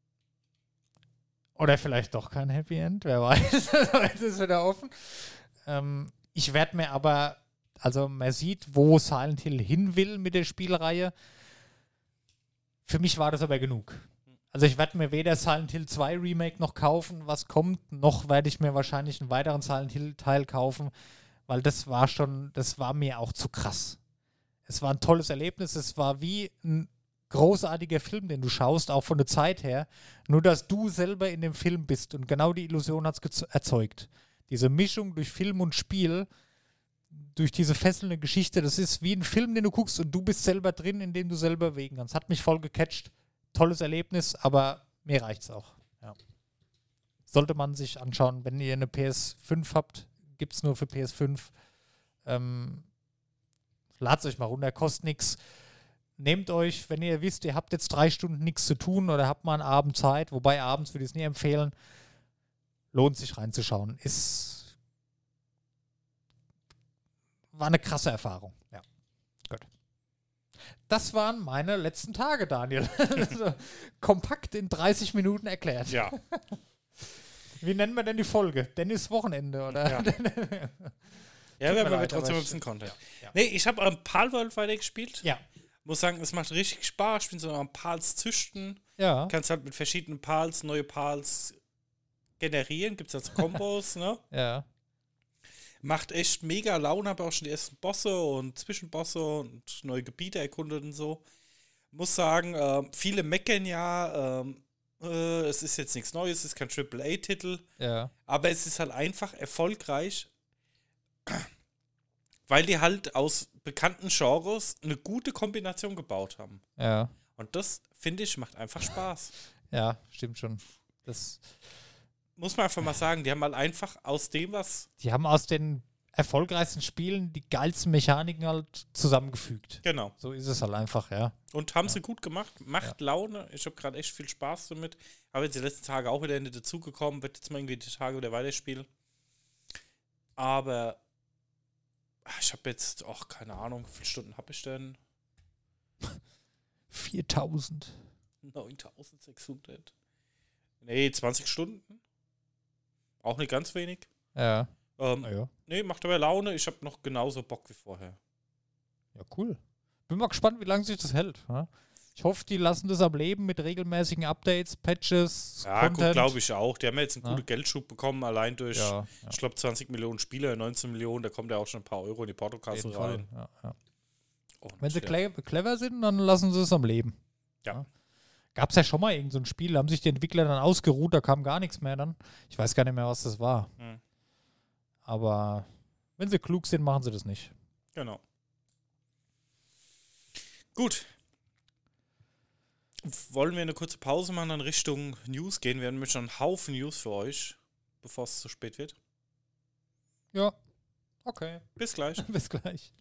oder vielleicht doch kein Happy End, wer weiß. Jetzt ist wieder offen. Ähm, ich werde mir aber, also man sieht, wo Silent Hill hin will mit der Spielreihe. Für mich war das aber genug. Also ich werde mir weder Silent Hill zwei Remake noch kaufen, was kommt, noch werde ich mir wahrscheinlich einen weiteren Silent Hill Teil kaufen, weil das war schon, das war mir auch zu krass. Es war ein tolles Erlebnis, es war wie ein großartiger Film, den du schaust, auch von der Zeit her, nur dass du selber in dem Film bist und genau die Illusion hat es erzeugt. Diese Mischung durch Film und Spiel, durch diese fesselnde Geschichte, das ist wie ein Film, den du guckst und du bist selber drin, in dem du selber bewegen kannst. Hat mich voll gecatcht. Tolles Erlebnis, aber mir reicht's auch. Ja. Sollte man sich anschauen, wenn ihr eine P S fünf habt, gibt es nur für P S fünf. Ähm, Ladet euch mal runter, kostet nichts. Nehmt euch, wenn ihr wisst, ihr habt jetzt drei Stunden nichts zu tun oder habt mal einen Abend Zeit, wobei abends würde ich es nie empfehlen, lohnt sich reinzuschauen. Ist war eine krasse Erfahrung. Ja, gut. Das waren meine letzten Tage, Daniel. Also, kompakt in dreißig Minuten erklärt. Ja. Wie nennen wir denn die Folge? Dennis Wochenende, oder? Ja. Ja, Tut wir mir haben leid, trotzdem aber ein bisschen ich- Content. Ja, ja. Nee, ich habe am Palworld weitergespielt. Ja. Muss sagen, es macht richtig Spaß. Ich bin so am Pals züchten. Ja. Kannst halt mit verschiedenen Pals neue Pals generieren. Gibt es jetzt Kombos, ne? Ja. Macht echt mega Laune. Habe auch schon die ersten Bosse und Zwischenbosse und neue Gebiete erkundet und so. Muss sagen, ähm, viele meckern ja, ähm, äh, es ist jetzt nichts Neues, es ist kein Triple A-Titel. Ja. Aber es ist halt einfach erfolgreich, weil die halt aus bekannten Genres eine gute Kombination gebaut haben. Ja. Und das, finde ich, macht einfach Spaß. Ja, stimmt schon. Das, Muss man einfach mal sagen, die haben halt einfach aus dem, was... die haben aus den erfolgreichsten Spielen die geilsten Mechaniken halt zusammengefügt. Genau. So ist es halt einfach, ja. Und haben sie gut gemacht. Macht Laune. Ich habe gerade echt viel Spaß damit. Habe jetzt die letzten Tage auch wieder nicht dazugekommen. Wird jetzt mal irgendwie die Tage wieder weiterspielen. Aber ach, ich habe jetzt, ach, keine Ahnung, wie viele Stunden habe ich denn? viertausend. neuntausendsechshundert. Nee, zwanzig Stunden. Auch nicht ganz wenig. Ja. Ähm, Ah, ja. Nee, macht aber Laune. Ich habe noch genauso Bock wie vorher. Ja, cool. Bin mal gespannt, wie lange sich das hält. Ja? Ich hoffe, die lassen das am Leben mit regelmäßigen Updates, Patches, Ja, gut, Content. glaube ich auch. Die haben ja jetzt einen Ja. guten Geldschub bekommen, allein durch, Ja, ja. ich glaube, zwanzig Millionen Spieler, neunzehn Millionen, da kommt ja auch schon ein paar Euro in die Auf Portokasse jeden Fall. rein. Ja, ja. Und, Wenn sie ja. cle clever sind, dann lassen sie es am Leben. Ja. Gab es ja schon mal irgend so ein Spiel, da haben sich die Entwickler dann ausgeruht, da kam gar nichts mehr dann. Ich weiß gar nicht mehr, was das war. Hm. Aber wenn sie klug sind, machen sie das nicht. Genau. Gut. Wollen wir eine kurze Pause machen, dann Richtung News gehen? Wir haben nämlich schon einen Haufen News für euch, bevor es zu spät wird. Ja. Okay. Bis gleich. Bis gleich.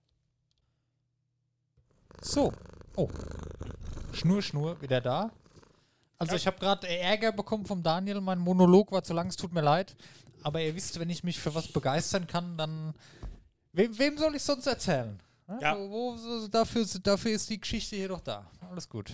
So. Oh. Schnur, Schnur, wieder da. Also Ja. ich habe gerade Ärger bekommen vom Daniel. Mein Monolog war zu lang, es tut mir leid. Aber ihr wisst, wenn ich mich für was begeistern kann, dann... Wem, wem soll ich sonst erzählen? Ja. Ja. Wo, wo, dafür, dafür ist die Geschichte hier doch da. Alles gut.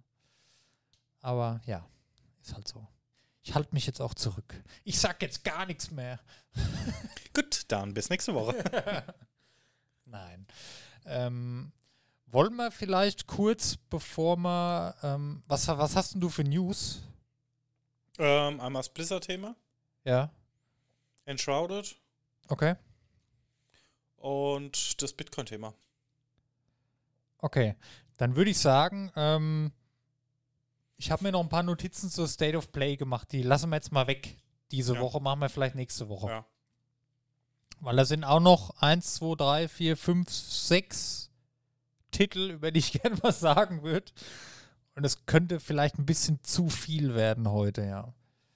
Aber ja, ist halt so. Ich halte mich jetzt auch zurück. Ich sag jetzt gar nichts mehr. Gut, dann bis nächste Woche. Nein. Ähm, wollen wir vielleicht kurz, bevor wir, ähm, was, was hast denn du für News? ähm, einmal das Blizzard-Thema. Ja, Enshrouded. okay. Und das Bitcoin-Thema. Okay, dann würde ich sagen, ähm, ich habe mir noch ein paar Notizen zur State of Play gemacht. Die lassen wir jetzt mal weg. Diese Ja. Woche machen wir vielleicht nächste Woche. Ja. Weil da sind auch noch eins, zwei, drei, vier, fünf, sechs Titel, über die ich gerne was sagen würde. Und es könnte vielleicht ein bisschen zu viel werden heute, ja.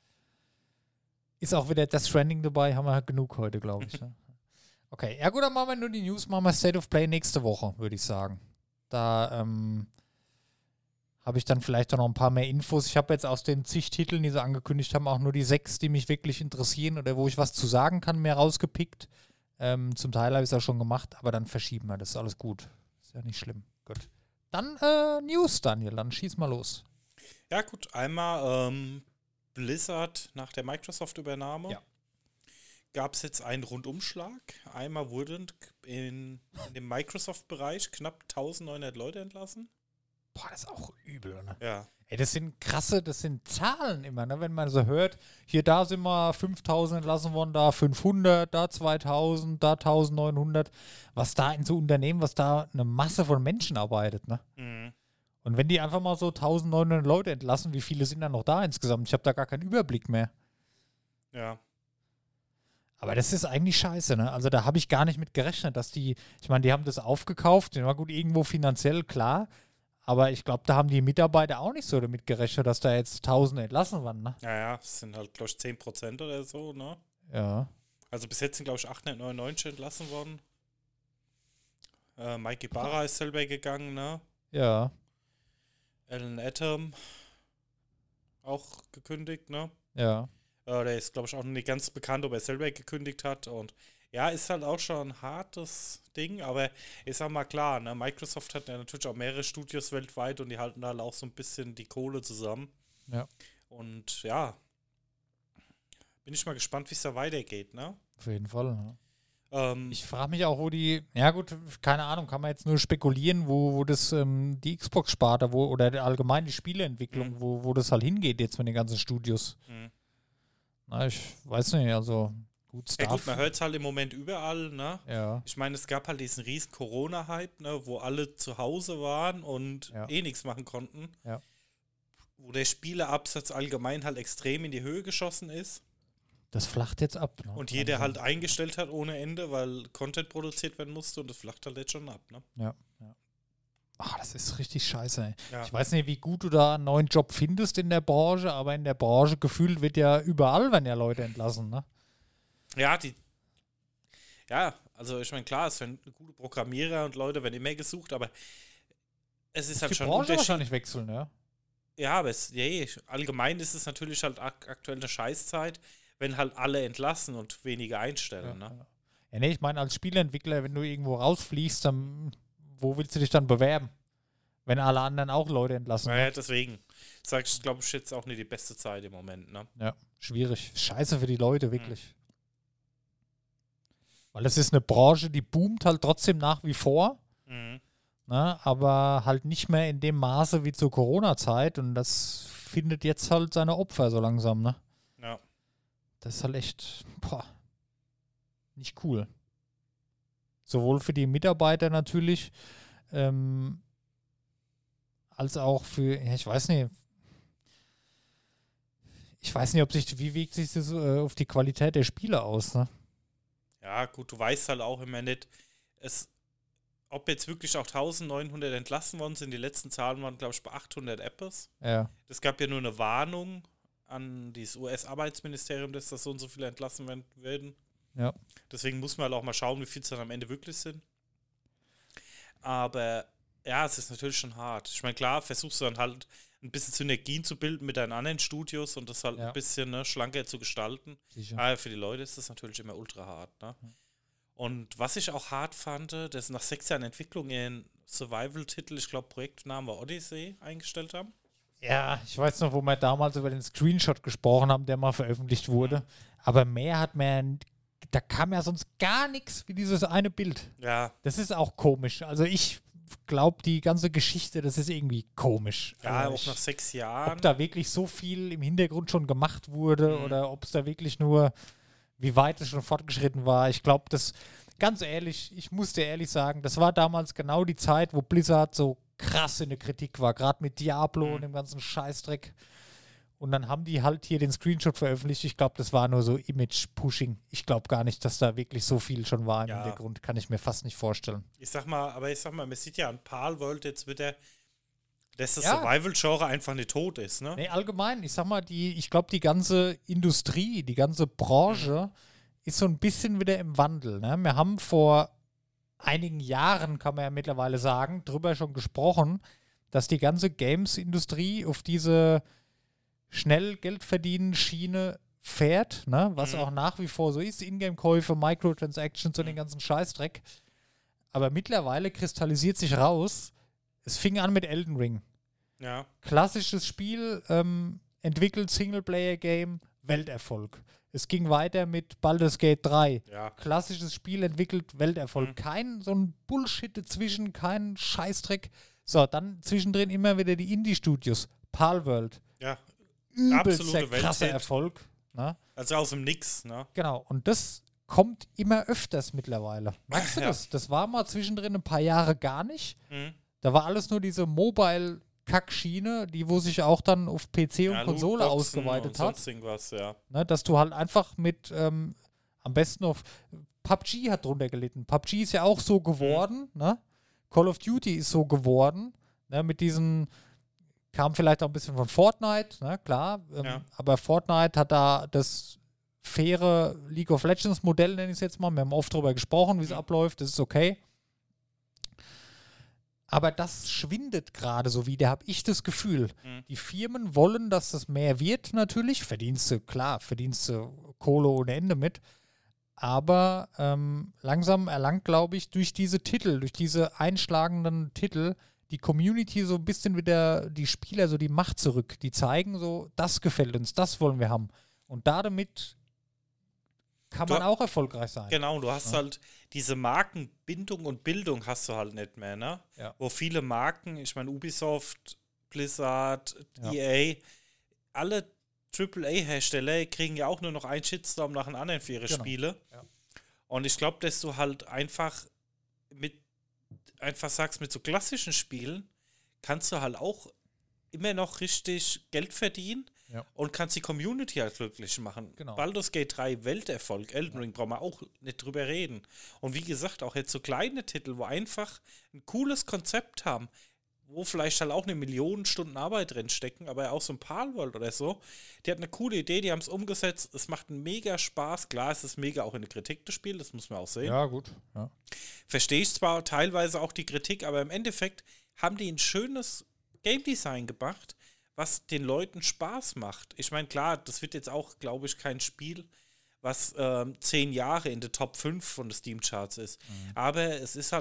Ist auch wieder Death Stranding dabei, haben wir halt genug heute, glaube ich. Ne? Okay, ja gut, dann machen wir nur die News, machen wir State of Play nächste Woche, würde ich sagen. Da ähm, habe ich dann vielleicht auch noch ein paar mehr Infos. Ich habe jetzt aus den zig Titeln, die sie angekündigt haben, auch nur die sechs, die mich wirklich interessieren oder wo ich was zu sagen kann, mehr rausgepickt. Ähm, zum Teil habe ich es auch schon gemacht, aber dann verschieben wir. Das ist alles gut. Ist ja nicht schlimm. Gut. Dann äh, News, Daniel. Dann schieß mal los. Ja, gut. Einmal ähm, Blizzard nach der Microsoft-Übernahme. Ja. Gab es jetzt einen Rundumschlag. Einmal wurden in, in dem Microsoft-Bereich knapp neunzehnhundert Leute entlassen. Boah, das ist auch übel, ne? Ja. Ey, das sind krasse, das sind Zahlen immer, ne? Wenn man so hört, hier, da sind wir fünftausend entlassen worden, da fünfhundert, da zweitausend, da neunzehnhundert. Was da in so Unternehmen, was da eine Masse von Menschen arbeitet, ne? Mhm. Und wenn die einfach mal so neunzehnhundert Leute entlassen, wie viele sind da noch da insgesamt? Ich habe da gar keinen Überblick mehr. Ja. Aber das ist eigentlich scheiße, ne? Also da habe ich gar nicht mit gerechnet, dass die, ich meine, die haben das aufgekauft, war gut, irgendwo finanziell, klar. Aber ich glaube, da haben die Mitarbeiter auch nicht so damit gerechnet, dass da jetzt Tausende entlassen waren, ne? Ja, ja, es sind halt, glaube ich, zehn Prozent oder so, ne? Ja. Also bis jetzt sind, glaube ich, achthundertneunundneunzig entlassen worden. Äh, Mike Ibarra ist selber gegangen, ne? Ja. Alan Atom auch gekündigt, ne? Ja. Äh, der ist, glaube ich, auch noch nicht ganz bekannt, ob er selber gekündigt hat. Und ja, ist halt auch schon ein hartes Ding, aber ich sag mal klar, ne? Microsoft hat ja natürlich auch mehrere Studios weltweit und die halten da halt auch so ein bisschen die Kohle zusammen. Ja. Und ja, bin ich mal gespannt, wie es da weitergeht, ne? Auf jeden Fall. Ne? Ähm, Ich frage mich auch, wo die, ja gut, keine Ahnung, kann man jetzt nur spekulieren, wo, wo das, ähm, die Xbox-Sparte, wo, oder allgemein die Spieleentwicklung, Mhm. wo, wo das halt hingeht jetzt mit den ganzen Studios. Mhm. Na, ich weiß nicht, also gut, ja gut, Stuff. man hört es halt im Moment überall, ne? Ja, Ich meine, es gab halt diesen riesen Corona-Hype, ne, wo alle zu Hause waren und Ja. eh nichts machen konnten. Ja. Wo der Spieleabsatz allgemein halt extrem in die Höhe geschossen ist. das flacht jetzt ab. Ne? Und jeder Also, halt eingestellt hat ohne Ende, weil Content produziert werden musste und das flacht halt jetzt schon ab, ne? Ja, ja. Ach, das ist richtig scheiße, ey. Ja. Ich weiß nicht, wie gut du da einen neuen Job findest in der Branche, aber in der Branche gefühlt wird ja überall, wenn ja Leute entlassen, ne? Ja, die. Ja, also ich meine, klar, es werden gute Programmierer und Leute werden immer gesucht, aber es ist halt Die schon ein Branche Unterschied. wahrscheinlich wechseln, ja. Ja, aber es, ja, allgemein ist es natürlich halt ak aktuell eine Scheißzeit, wenn halt alle entlassen und weniger einstellen, Ja, ne? ja. ja, nee, ich meine, als Spieleentwickler, wenn du irgendwo rausfliegst, dann wo willst du dich dann bewerben? wenn alle anderen auch Leute entlassen. Naja, deswegen. Sag ich, glaube ich, jetzt auch nicht die beste Zeit im Moment, ne? Ja, schwierig. Scheiße für die Leute, wirklich. Mhm. Weil es ist eine Branche, die boomt halt trotzdem nach wie vor, mhm. ne, aber halt nicht mehr in dem Maße wie zur Corona-Zeit und das findet jetzt halt seine Opfer so langsam, ne? Ja. Das ist halt echt, boah, nicht cool. Sowohl für die Mitarbeiter natürlich, ähm, als auch für, ja, ich weiß nicht, ich weiß nicht, ob sich, wie wirkt sich das äh, auf die Qualität der Spiele aus, ne? Ja, gut, du weißt halt auch immer nicht, es, ob jetzt wirklich auch neunzehnhundert entlassen worden sind. Die letzten Zahlen waren, glaube ich, bei achthundert Apples. Ja. Es gab ja nur eine Warnung an dieses U S-Arbeitsministerium, dass das so und so viele entlassen werden. Ja. Deswegen muss man halt auch mal schauen, wie viel es dann am Ende wirklich sind. Aber ja, es ist natürlich schon hart. Ich meine, klar, versuchst du dann halt ein bisschen Synergien zu bilden mit deinen anderen Studios und das halt ja. ein bisschen ne, schlanker zu gestalten. Aber für die Leute ist das natürlich immer ultra hart. Ne? Mhm. Und was ich auch hart fand, dass nach sechs Jahren Entwicklung ihren Survival-Titel, ich glaube Projektnamen war Odyssey, eingestellt haben. Ja, ich weiß noch, wo wir damals über den Screenshot gesprochen haben, der mal veröffentlicht wurde. Mhm. Aber mehr hat man, da kam ja sonst gar nichts wie dieses eine Bild. Ja. Das ist auch komisch. Also ich glaube, die ganze Geschichte, das ist irgendwie komisch. Ja, also auch ich, nach sechs Jahren. Ob da wirklich so viel im Hintergrund schon gemacht wurde mhm. oder ob es da wirklich nur, wie weit es schon fortgeschritten war. Ich glaube, das, ganz ehrlich, ich muss dir ehrlich sagen, das war damals genau die Zeit, wo Blizzard so krass in der Kritik war, gerade mit Diablo mhm. und dem ganzen Scheißdreck. Und dann haben die halt hier den Screenshot veröffentlicht. Ich glaube, das war nur so Image-Pushing. Ich glaube gar nicht, dass da wirklich so viel schon war im ja. Hintergrund. Kann ich mir fast nicht vorstellen. Ich sag mal, aber ich sag mal, man sieht ja an Palworld jetzt wieder, dass das ja. Survival-Genre einfach nicht tot ist, ne? Nee, allgemein. Ich sag mal, die, ich glaube, die ganze Industrie, die ganze Branche mhm. ist so ein bisschen wieder im Wandel, ne? Wir haben vor einigen Jahren, kann man ja mittlerweile sagen, drüber schon gesprochen, dass die ganze Games-Industrie auf diese schnell Geld verdienen Schiene fährt, ne? Was mhm. auch nach wie vor so ist, Ingame-Käufe, Microtransactions und mhm. den ganzen Scheißdreck. Aber mittlerweile kristallisiert sich raus, es fing an mit Elden Ring. Ja. Klassisches Spiel, ähm, entwickelt Singleplayer-Game, Welterfolg. Es ging weiter mit Baldur's Gate drei. Ja. Klassisches Spiel entwickelt, Welterfolg. Mhm. Kein so ein Bullshit dazwischen, kein Scheißdreck. So, dann zwischendrin immer wieder die Indie-Studios. Palworld. Ja. Übelst der krasse Erfolg. Ne? Also aus dem Nix. Ne? Genau. Und das kommt immer öfters mittlerweile. Magst du ja. das? Das war mal zwischendrin ein paar Jahre gar nicht. Mhm. Da war alles nur diese Mobile-Kackschiene, die wo sich auch dann auf P C und ja, Konsole ausgeweitet und hat. Was, ja. Ne, dass du halt einfach mit, ähm, am besten auf P U B G hat drunter gelitten. P U B G ist ja auch so geworden. Mhm. Ne? Call of Duty ist so geworden. Ne? Mit diesen kam vielleicht auch ein bisschen von Fortnite, ne, klar. Ähm, ja. Aber Fortnite hat da das faire League of Legends Modell, nenne ich es jetzt mal. Wir haben oft darüber gesprochen, wie es ja. abläuft. Das ist okay. Aber das schwindet gerade so wieder, habe ich das Gefühl. Mhm. Die Firmen wollen, dass das mehr wird, natürlich. Verdienst du, klar, verdienst du Kohle ohne Ende mit. Aber ähm, langsam erlangt, glaube ich, durch diese Titel, durch diese einschlagenden Titel, die Community so ein bisschen wieder, die Spieler so die Macht zurück. Die zeigen so, das gefällt uns, das wollen wir haben. Und damit kann man du, auch erfolgreich sein. Genau, du hast ja. halt diese Markenbindung und Bildung hast du halt nicht mehr, ne? Ja. Wo viele Marken, ich meine Ubisoft, Blizzard, ja. E A, alle Triple A-Hersteller kriegen ja auch nur noch einen Shitstorm nach dem anderen für ihre genau. Spiele. Ja. Und ich glaube, dass du halt einfach mit einfach sagst, mit so klassischen Spielen kannst du halt auch immer noch richtig Geld verdienen ja. und kannst die Community halt glücklich machen. Genau. Baldur's Gate drei Welterfolg, Elden Ring, ja. brauchen wir auch nicht drüber reden. Und wie gesagt, auch jetzt so kleine Titel, wo einfach ein cooles Konzept haben, wo vielleicht halt auch eine Million Stunden Arbeit drin stecken, aber auch so ein Palworld oder so, die hat eine coole Idee, die haben es umgesetzt, es macht einen mega Spaß, klar, es ist mega auch in der Kritik das Spiel, das muss man auch sehen. Ja, gut. Ja. Verstehe ich zwar teilweise auch die Kritik, aber im Endeffekt haben die ein schönes Game Design gemacht, was den Leuten Spaß macht. Ich meine, klar, das wird jetzt auch, glaube ich, kein Spiel, was ähm, zehn Jahre in der Top fünf von den Steam-Charts ist, mhm. aber es ist halt ein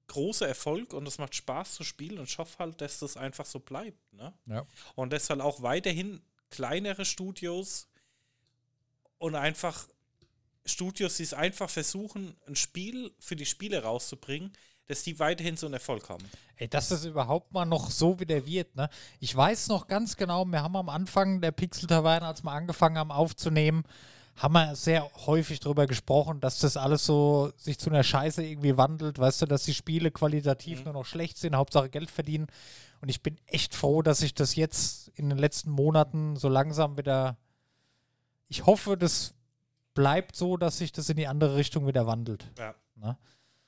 großer Erfolg und es macht Spaß zu spielen und ich hoffe halt, dass das einfach so bleibt. Ne? Ja. Und dass halt auch weiterhin kleinere Studios und einfach Studios, die es einfach versuchen, ein Spiel für die Spiele rauszubringen, dass die weiterhin so einen Erfolg haben. Ey, dass das überhaupt mal noch so wieder wird, ne? Ich weiß noch ganz genau, wir haben am Anfang der Pixel-Taverne, als wir angefangen haben aufzunehmen, haben wir sehr häufig darüber gesprochen, dass das alles so sich zu einer Scheiße irgendwie wandelt, weißt du, dass die Spiele qualitativ Mhm. nur noch schlecht sind, Hauptsache Geld verdienen. Und ich bin echt froh, dass sich das jetzt in den letzten Monaten so langsam wieder, ich hoffe, das bleibt so, dass sich das in die andere Richtung wieder wandelt. Ja. Ne?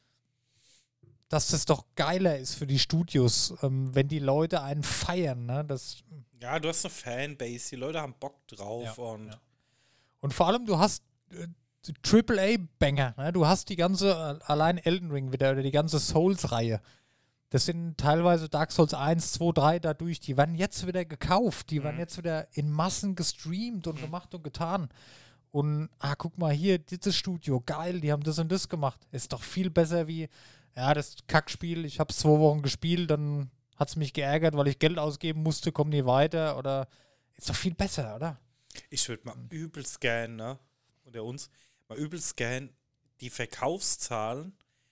Dass das doch geiler ist für die Studios, ähm, wenn die Leute einen feiern. Ne? Das, Ja, du hast eine Fanbase, die Leute haben Bock drauf Ja, und ja. Und vor allem, du hast äh, Triple A-Banger. Ne? Du hast die ganze, äh, allein Elden Ring wieder, oder die ganze Souls-Reihe. Das sind teilweise Dark Souls eins, zwei, drei dadurch. Die werden jetzt wieder gekauft. Die Mhm. werden jetzt wieder in Massen gestreamt und Mhm. gemacht und getan. Und, ah, guck mal hier, dieses Studio, geil, die haben das und das gemacht. Ist doch viel besser wie, ja, das Kackspiel, ich habe es zwei Wochen gespielt, dann hat es mich geärgert, weil ich Geld ausgeben musste, komm nie weiter. Oder ist doch viel besser, oder? ich würde mal übel scannen, ne? Unter uns, mal übel scannen, die Verkaufszahlen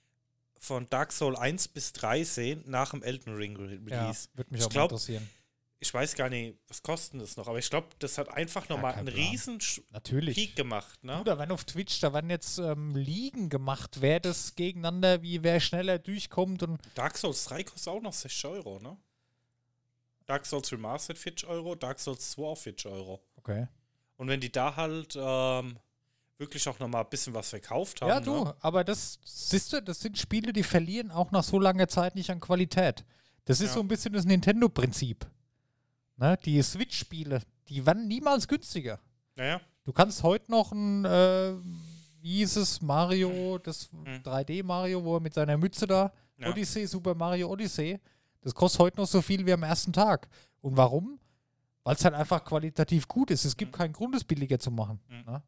von Dark Souls eins bis drei sehen nach dem Elden Ring Re- Release. würde mich Ich auch glaub, mal interessieren. Ich weiß gar nicht, was kostet das noch, aber ich glaube, das hat einfach nochmal kein einen Plan. riesen Sch- Natürlich. Peak gemacht, ne? Du, da werden auf Twitch, da werden jetzt ähm, Ligen gemacht, wer das gegeneinander, wie wer schneller durchkommt und Dark Souls drei kostet auch noch sechzig Euro, ne? Dark Souls Remastered vierzig Euro, Dark Souls zwei auch vierzig Euro. okay. Und wenn die da halt ähm, wirklich auch nochmal ein bisschen was verkauft haben, Ja, du, ne? aber das, siehst du, das sind Spiele, die verlieren auch nach so langer Zeit nicht an Qualität. Das ist Ja. so ein bisschen das Nintendo-Prinzip. Ne? Die Switch-Spiele, die werden niemals günstiger. Naja, Du kannst heute noch ein, äh, wie hieß es, Mario, das Mhm. drei D Mario, wo er mit seiner Mütze da, Ja. Odyssey, Super Mario Odyssey, das kostet heute noch so viel wie am ersten Tag. Und warum? Weil es halt einfach qualitativ gut ist. Es gibt Mhm. keinen Grund, es billiger zu machen. Mhm. Ne?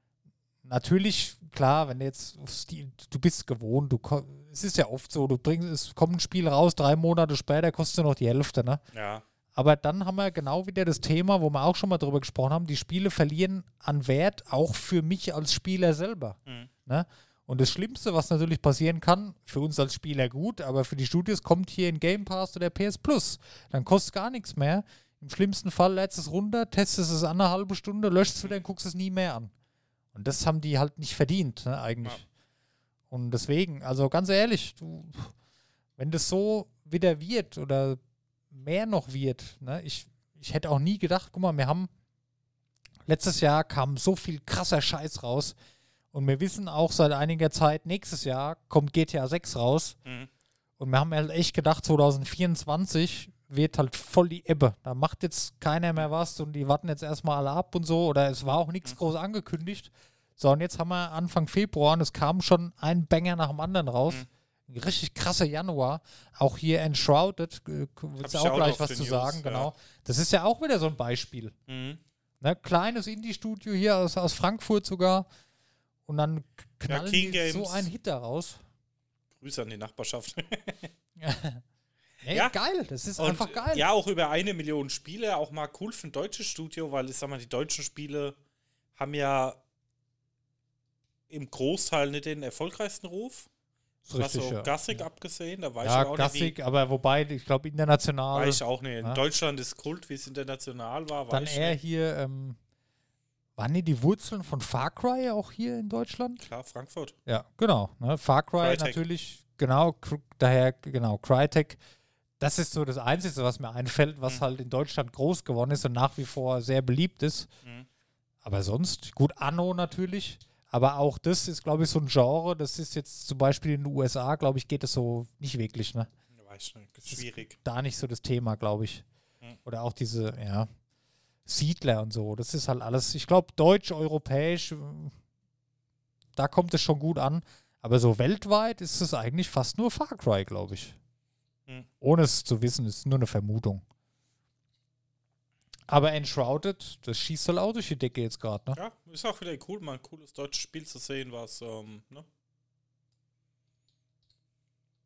Natürlich, klar, wenn du jetzt, auf Steam- du bist gewohnt, du, ko- es ist ja oft so, du bringst, es kommt ein Spiel raus, drei Monate später kostet nur noch die Hälfte, ne? ja. Aber dann haben wir genau wieder das Thema, wo wir auch schon mal drüber gesprochen haben, die Spiele verlieren an Wert, auch für mich als Spieler selber. Mhm. Ne? Und das Schlimmste, was natürlich passieren kann, für uns als Spieler gut, aber für die Studios kommt hier in Game Pass oder P S Plus. Dann kostet gar nichts mehr. Im schlimmsten Fall lädst es runter, testest es an eine halbe Stunde, löscht es wieder und guckst es nie mehr an. Und das haben die halt nicht verdient, ne, eigentlich. Ja. Und deswegen, also ganz ehrlich, du, wenn das so wieder wird oder mehr noch wird, ne, ich, ich hätte auch nie gedacht, guck mal, wir haben letztes Jahr kam so viel krasser Scheiß raus und wir wissen auch seit einiger Zeit, nächstes Jahr kommt G T A sechs raus Mhm. und wir haben halt echt gedacht, zwanzig vierundzwanzig wird halt voll die Ebbe. Da macht jetzt keiner mehr was und die warten jetzt erstmal alle ab und so oder es war auch nichts Mhm. groß angekündigt. So, und jetzt haben wir Anfang Februar und es kam schon ein Banger nach dem anderen raus. Mhm. Ein richtig krasser Januar. Auch hier Enshrouded, äh, willst du ich auch auch gleich auf was den zu News, sagen, ja. genau. Das ist ja auch wieder so ein Beispiel. Mhm. Ne? Kleines Indie-Studio hier aus, aus Frankfurt sogar. Und dann knallen King die so Games. einen Hit daraus. Grüße an die Nachbarschaft. Ey, Ja. geil, das ist Und einfach geil. ja, auch über eine Million Spiele, auch mal cool für ein deutsches Studio, weil ich sag mal, die deutschen Spiele haben ja im Großteil nicht den erfolgreichsten Ruf. Ist richtig, was so ja. Gassig abgesehen, da weiß Ja, ich auch gassig, nicht, wie, aber wobei, ich glaube international, weiß ich auch nicht. In Ja. Deutschland ist Kult, wie es international war, dann weiß ich eher nicht. hier, ähm, waren die die Wurzeln von Far Cry auch hier in Deutschland? Klar, Frankfurt. Ja, genau. Ne? Far Cry Crytek. natürlich, genau, Cr- daher, genau, Crytek. Das ist so das Einzige, was mir einfällt, was Mhm. halt in Deutschland groß geworden ist und nach wie vor sehr beliebt ist. Mhm. Aber sonst, gut, Anno natürlich. Aber auch das ist, glaube ich, so ein Genre. Das ist jetzt zum Beispiel in den U S A, glaube ich, geht das so nicht wirklich, ne? Weiß ich nicht, ist ist- schwierig. Da nicht so das Thema, glaube ich. Mhm. Oder auch diese, ja, Siedler und so. Das ist halt alles, ich glaube, deutsch, europäisch, äh, da kommt es schon gut an. Aber so weltweit ist es eigentlich fast nur Far Cry, glaube ich. Mhm. Ohne es zu wissen, ist nur eine Vermutung. Aber Enshrouded, das schießt halt auch durch die Decke jetzt gerade, ne? Ja, ist auch wieder cool, mal ein cooles deutsches Spiel zu sehen, was, ähm, ne?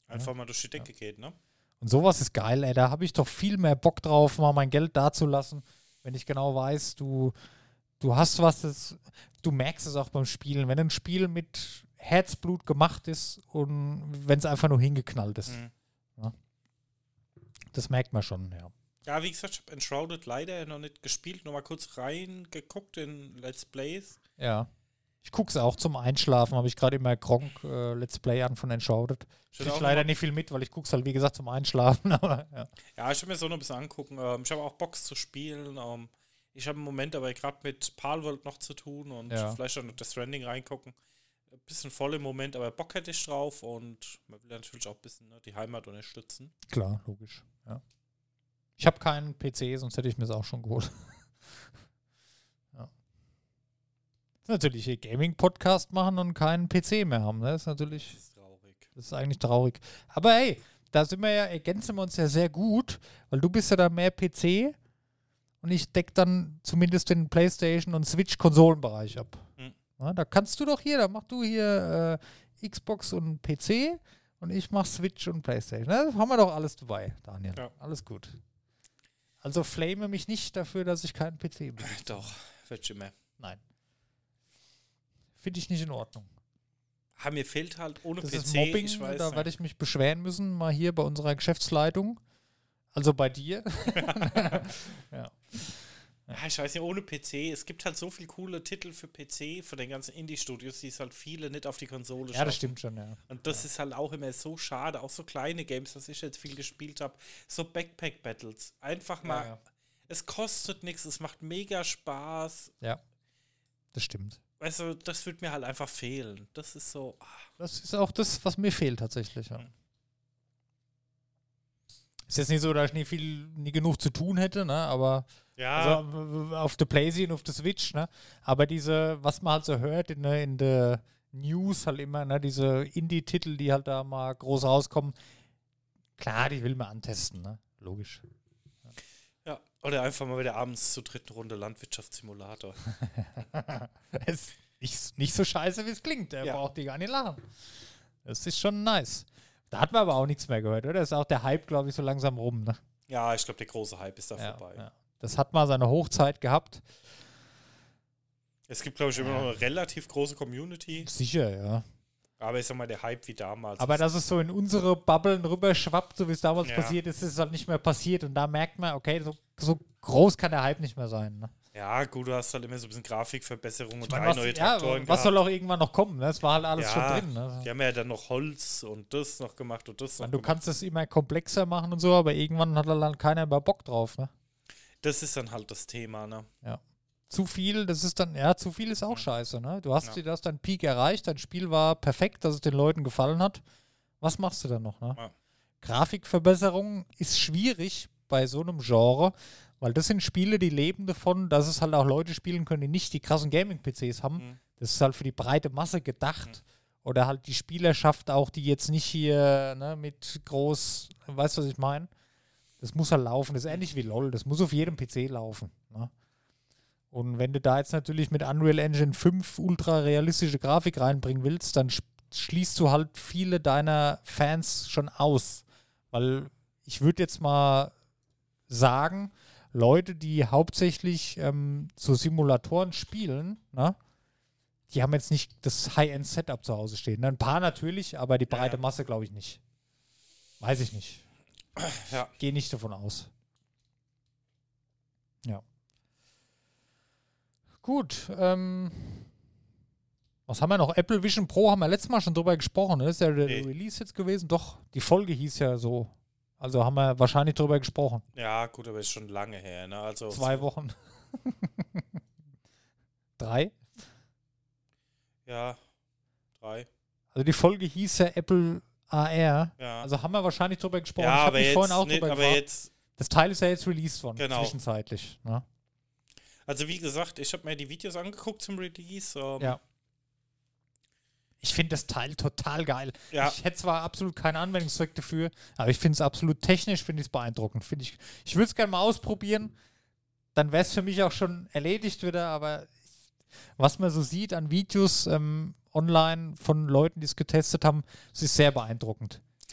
Einfach mal durch die Decke ja. geht, ne? Und sowas ist geil, ey. Da habe ich doch viel mehr Bock drauf, mal mein Geld dazulassen, wenn ich genau weiß, du, du hast was, das, du merkst es auch beim Spielen. Wenn ein Spiel mit Herzblut gemacht ist und wenn es einfach nur hingeknallt ist. Mhm. Ja. Das merkt man schon, ja. Ja, wie gesagt, ich habe Enshrouded leider noch nicht gespielt, nur mal kurz reingeguckt in Let's Plays. Ja. Ich gucke es auch zum Einschlafen, habe ich gerade immer Gronk äh, Let's Play an von Enshrouded. Ich kriege leider nicht viel mit, weil ich gucke es halt, wie gesagt, zum Einschlafen. Aber, ja. ja, ich will mir so noch ein bisschen angucken. Ähm, ich habe auch Bock zu spielen. Ähm, ich habe im Moment aber gerade mit Palworld noch zu tun und ja. vielleicht auch noch das Stranding reingucken. Ein bisschen voll im Moment, aber Bock hätte ich drauf und man will natürlich auch ein bisschen ne, die Heimat unterstützen. Klar, logisch. Ja. Ich habe keinen P C, sonst hätte ich mir es auch schon geholt. ja. Natürlich hier Gaming-Podcast machen und keinen P C mehr haben. Ne? Das ist natürlich das ist traurig. Das ist eigentlich traurig. Aber hey, da sind wir ja, ergänzen wir uns ja sehr gut, weil du bist ja da mehr P C und ich decke dann zumindest den PlayStation- und Switch-Konsolenbereich ab. Hm. Ja, da kannst du doch hier, da mach du hier äh, Xbox und P C und ich mach Switch und PlayStation. Da haben wir doch alles dabei, Daniel. Ja. Alles gut. Also flame mich nicht dafür, dass ich keinen P C besitze. Doch, wird mehr. Nein. Finde ich nicht in Ordnung. Ha, mir fehlt halt ohne das P C, ist Mobbing, ich weiß da werde ich mich beschweren müssen, mal hier bei unserer Geschäftsleitung. Also bei dir. ja. Ja, ich weiß nicht, ohne P C. Es gibt halt so viele coole Titel für P C von den ganzen Indie-Studios, die es halt viele nicht auf die Konsole schaffen. Ja, das stimmt schon, ja. Und das ja. ist halt auch immer so schade. Auch so kleine Games, dass ich jetzt viel gespielt habe. So Backpack-Battles. Einfach mal, ja, ja. es kostet nichts, es macht mega Spaß. Ja, das stimmt. Weißt du, das wird mir halt einfach fehlen. Das ist so... Ah. Das ist auch das, was mir fehlt tatsächlich, ja. Hm. Ist jetzt nicht so, dass ich nie viel, nie genug zu tun hätte, ne, aber ja. also auf der PlayStation, auf der Switch, ne, aber diese, was man halt so hört in, in der News halt immer, ne, diese Indie-Titel, die halt da mal groß rauskommen, klar, die will man antesten, ne, logisch. Ja, ja. Oder einfach mal wieder abends zur dritten Runde Landwirtschaftssimulator. Ist nicht, nicht so scheiße, wie es klingt, der ja. braucht die gar nicht lachen. Das ist schon nice. Da hat man aber auch nichts mehr gehört, oder? Ist auch der Hype, glaube ich, so langsam rum, ne? Ja, ich glaube, der große Hype ist da ja, vorbei. Ja. Das hat mal seine Hochzeit gehabt. Es gibt, glaube ich, immer ja. noch eine relativ große Community. Sicher, ja. Aber ich sag mal, der Hype wie damals. Aber dass es so in unsere Bubblen rüberschwappt, so wie es damals ja. passiert ist, ist es halt nicht mehr passiert. Und da merkt man, okay, so, so groß kann der Hype nicht mehr sein, ne? Ja, gut, du hast halt immer so ein bisschen Grafikverbesserung und meine, drei was, neue ja, Traktoren was gehabt. soll auch irgendwann noch kommen, ne? Das war halt alles ja, schon drin, ne? Die haben ja dann noch Holz und das noch gemacht und das noch meine, du gemacht. kannst es immer komplexer machen und so, aber irgendwann hat dann keiner mehr Bock drauf, ne? Das ist dann halt das Thema, ne? Ja. Zu viel, das ist dann, ja, zu viel ist auch ja. scheiße, ne? Du hast ja. dir das dein Peak erreicht, dein Spiel war perfekt, dass es den Leuten gefallen hat. Was machst du dann noch, ne? Ja. Grafikverbesserung ist schwierig bei so einem Genre, weil das sind Spiele, die leben davon, dass es halt auch Leute spielen können, die nicht die krassen Gaming-P Cs haben. Mhm. Das ist halt für die breite Masse gedacht. Mhm. Oder halt die Spielerschaft auch, die jetzt nicht hier ne, mit groß, weißt du, was ich meine? Das muss halt laufen. Das ist ähnlich wie LOL. Das muss auf jedem P C laufen. Ne? Und wenn du da jetzt natürlich mit Unreal Engine fünf ultra realistische Grafik reinbringen willst, dann sch- schließt du halt viele deiner Fans schon aus. Weil ich würde jetzt mal sagen, Leute, die hauptsächlich ähm, so Simulatoren spielen, ne, die haben jetzt nicht das High-End-Setup zu Hause stehen. Ne? Ein paar natürlich, aber die breite ja. Masse glaube ich nicht. Weiß ich nicht. Ja. Gehe nicht davon aus. Ja. Gut. Ähm, was haben wir noch? Apple Vision Pro haben wir letztes Mal schon drüber gesprochen. Ne? Ist ja der nee. Release jetzt gewesen? Doch, die Folge hieß ja so. Also haben wir wahrscheinlich drüber gesprochen. Ja, gut, aber ist schon lange her, ne? Also Zwei Wochen. Drei? Ja, drei. Also die Folge hieß ja Apple A R. Ja. Also haben wir wahrscheinlich drüber gesprochen. Ja, ich aber mich jetzt vorhin auch nicht, drüber aber gefragt. jetzt Das Teil ist ja jetzt released worden, genau. zwischenzeitlich. Ne? Also wie gesagt, ich habe mir die Videos angeguckt zum Release. Ähm, ja. Ich finde das Teil total geil. Ja. Ich hätte zwar absolut keinen Anwendungszweck dafür, aber ich finde es absolut technisch, finde ich es beeindruckend. Find ich ich würde es gerne mal ausprobieren. Dann wäre es für mich auch schon erledigt wieder, aber was man so sieht an Videos ähm, online von Leuten, die es getestet haben, es ist sehr beeindruckend.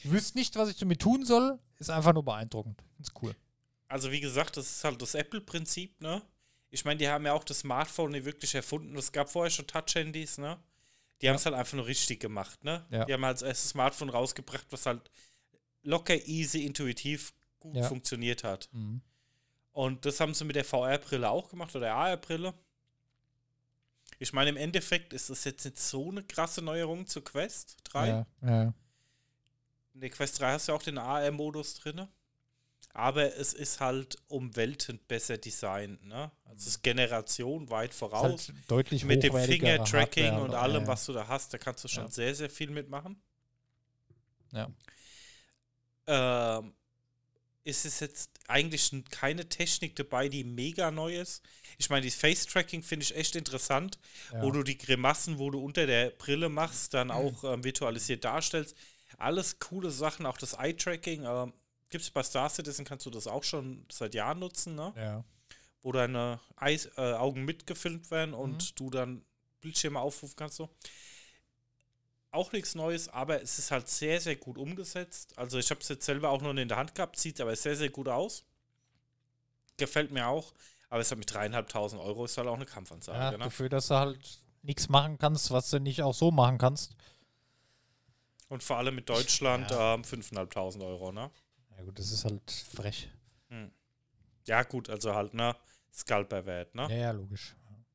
wüsste nicht, was ich damit tun soll. Ist einfach nur beeindruckend. Ist cool. Also wie gesagt, das ist halt das Apple-Prinzip, ne? Ich meine, die haben ja auch das Smartphone nicht wirklich erfunden. Es gab vorher schon Touch-Handys, ne? Die Ja. haben es halt einfach nur richtig gemacht, ne? Ja. Die haben halt als erstes Smartphone rausgebracht, was halt locker, easy, intuitiv gut Ja. funktioniert hat. Mhm. Und das haben sie mit der V R-Brille auch gemacht oder der A R-Brille. Ich meine, im Endeffekt ist das jetzt nicht so eine krasse Neuerung zur Quest drei. Ja, ja. In der Quest drei hast du ja auch den A R-Modus drin. Aber es ist halt um Welten besser designt, ne? Also es ist Generation weit Ist voraus. halt deutlich Mit dem hochwertigere Finger-Tracking Hardware und halt, allem, ja, was du da hast, da kannst du schon Ja. sehr, sehr viel mitmachen. Ja. Ähm, ist es jetzt eigentlich n- keine Technik dabei, die mega neu ist? Ich meine, dieses Face-Tracking finde ich echt interessant, Ja. wo du die Grimassen, wo du unter der Brille machst, dann auch ähm, virtualisiert darstellst. Alles coole Sachen, auch das Eye-Tracking. Ähm, Gibt es bei Star Citizen, kannst du das auch schon seit Jahren nutzen, ne? Ja. Wo deine Eis, äh, Augen mitgefilmt werden und Mhm. du dann Bildschirme aufrufen kannst. So. Auch nichts Neues, aber es ist halt sehr, sehr gut umgesetzt. Also ich habe es jetzt selber auch noch in der Hand gehabt, sieht aber sehr, sehr gut aus. Gefällt mir auch. Aber es hat mit dreieinhalbtausend Euro ist halt auch eine Kampfansage. Ja, ne? dafür, dass du halt nichts machen kannst, was du nicht auch so machen kannst. Und vor allem mit Deutschland Ja. ähm, fünftausendfünfhundert Euro, ne? Ja gut, das ist halt frech. Ja gut, also halt, ne? Scalper-Wert, ne? Ja, ja, logisch.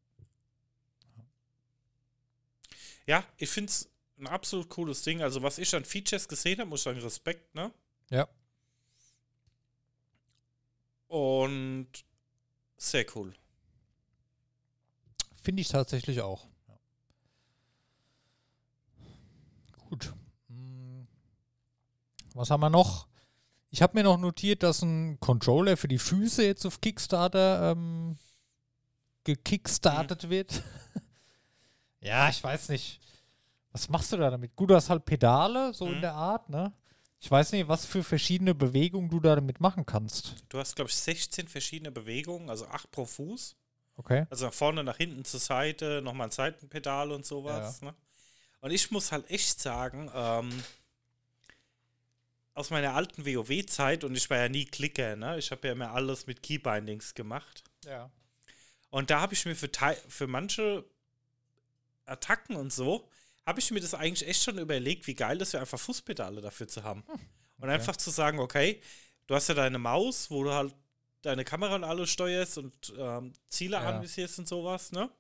Ja, ich finde es ein absolut cooles Ding. Also was ich an Features gesehen habe, muss ich sagen, Respekt, ne? Ja. Und sehr cool. Finde ich tatsächlich auch. Ja. Gut. Hm. Was haben wir noch? Ich habe mir noch notiert, dass ein Controller für die Füße jetzt auf Kickstarter ähm, gekickstartet wird. Ja, ich weiß nicht. Was machst du da damit? Gut, du hast halt Pedale, so Mhm. in der Art, ne? Ich weiß nicht, was für verschiedene Bewegungen du da damit machen kannst. Du hast, glaube ich, sechzehn verschiedene Bewegungen, also acht pro Fuß. Okay. Also nach vorne, nach hinten, zur Seite, nochmal ein Seitenpedal und sowas. Ne? Und ich muss halt echt sagen, ähm, aus meiner alten WoW-Zeit, und ich war ja nie Klicker, ne? Ich habe ja immer alles mit Keybindings gemacht. Ja. Und da habe ich mir für, Tei- für manche Attacken und so, habe ich mir das eigentlich echt schon überlegt, wie geil das wäre, einfach Fußpedale dafür zu haben. Und okay. einfach zu sagen, okay, du hast ja deine Maus, wo du halt deine Kamera und alles steuerst und ähm, Ziele Ja. anvisierst und sowas, ne?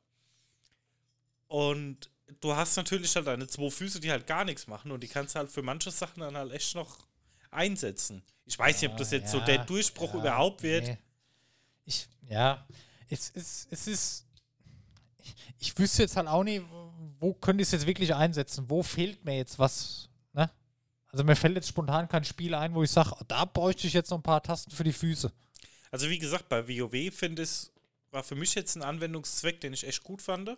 Und du hast natürlich halt deine zwei Füße, die halt gar nichts machen und die kannst du halt für manche Sachen dann halt echt noch einsetzen. Ich weiß nicht, ob das jetzt so ja, der Durchbruch ja, überhaupt wird. nee. Ich, ja, es ist, es ist, ich, ich wüsste jetzt halt auch nicht, wo könnte ich es jetzt wirklich einsetzen? Wo fehlt mir jetzt was, ne? Also mir fällt jetzt spontan kein Spiel ein, wo ich sage, da bräuchte ich jetzt noch ein paar Tasten für die Füße. Also wie gesagt, bei WoW finde ich, war für mich jetzt ein Anwendungszweck, den ich echt gut fand.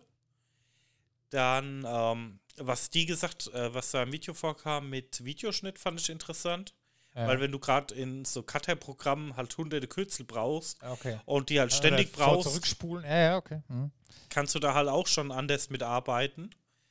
Dann, ähm, was die gesagt, äh, was da im Video vorkam mit Videoschnitt, fand ich interessant. Ja. Weil wenn du gerade in so Cutter-Programmen halt hunderte Kürzel brauchst Okay. und die halt ständig Oder vor- brauchst, Zurückspulen, ja, ja, okay. Mhm. kannst du da halt auch schon anders mitarbeiten.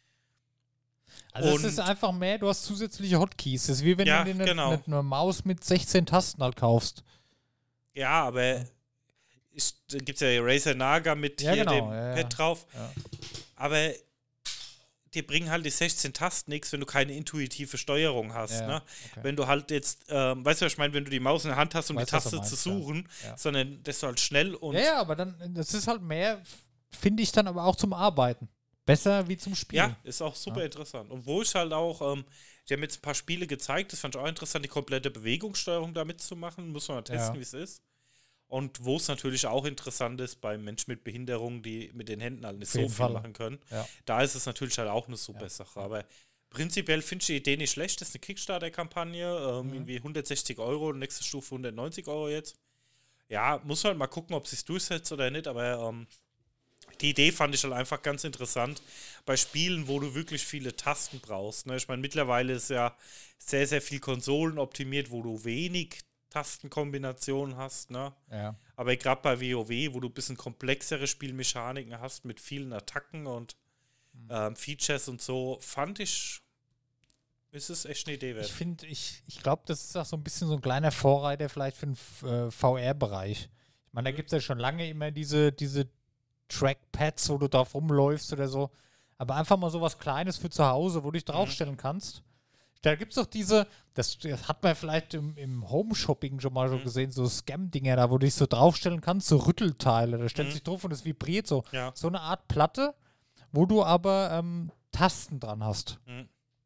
Also Und- es ist einfach mehr, du hast zusätzliche Hotkeys. Das ist wie wenn Ja, du dir eine, genau. eine, eine Maus mit sechzehn Tasten halt kaufst. Ja, aber ich, da gibt es ja Razer Naga mit Ja, hier genau, dem ja, ja. Pad drauf. Ja. Aber dir bringen halt die sechzehn Tasten nichts, wenn du keine intuitive Steuerung hast. Ja, Ne? okay. Wenn du halt jetzt, ähm, weißt du, was ich meine, wenn du die Maus in der Hand hast, um Weiß, die was du Taste meinst, zu ja. suchen, Ja. sondern das du halt schnell und Ja, ja, aber dann, das ist halt mehr, finde ich dann aber auch zum Arbeiten. Besser wie zum Spielen. ja, ist auch super Ja. interessant. Und wo ich halt auch, ähm, die haben jetzt ein paar Spiele gezeigt, das fand ich auch interessant, die komplette Bewegungssteuerung da mitzumachen. Muss man mal testen, Ja. wie es ist. Und wo es natürlich auch interessant ist, bei Menschen mit Behinderung, die mit den Händen halt nicht Auf so jeden viel Fall. machen können, Ja. da ist es natürlich halt auch eine super Ja. Sache. Aber prinzipiell finde ich die Idee nicht schlecht. Das ist eine Kickstarter-Kampagne, ähm, Mhm. irgendwie hundertsechzig Euro, nächste Stufe hundertneunzig Euro jetzt. Ja, muss halt mal gucken, ob es sich durchsetzt oder nicht, aber ähm, die Idee fand ich halt einfach ganz interessant bei Spielen, wo du wirklich viele Tasten brauchst. Ne? Ich meine, mittlerweile ist ja sehr, sehr viel Konsolen optimiert, wo du wenig Tastenkombinationen hast. Ne? Ja. Aber gerade bei WoW, wo du ein bisschen komplexere Spielmechaniken hast mit vielen Attacken und ähm, Features und so, fand ich ist es echt eine Idee wert. Ich finde, ich, ich glaube, das ist auch so ein bisschen so ein kleiner Vorreiter vielleicht für den äh, V R-Bereich. Ich meine, da gibt es ja schon lange immer diese, diese Trackpads, wo du drauf rumläufst oder so. Aber einfach mal so was Kleines für zu Hause, wo du dich draufstellen kannst. Da gibt es doch diese, das, das hat man vielleicht im, im Home-Shopping schon mal so Mhm. gesehen, so Scam-Dinger da, wo du dich so draufstellen kannst, so Rüttelteile. Da stellst du Mhm. dich drauf und es vibriert so. Ja. So eine Art Platte, wo du aber ähm, Tasten dran hast. Mhm.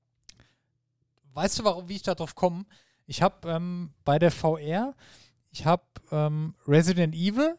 Weißt du, warum, wie ich da drauf komme? Ich habe ähm, bei der V R, ich habe ähm, Resident Evil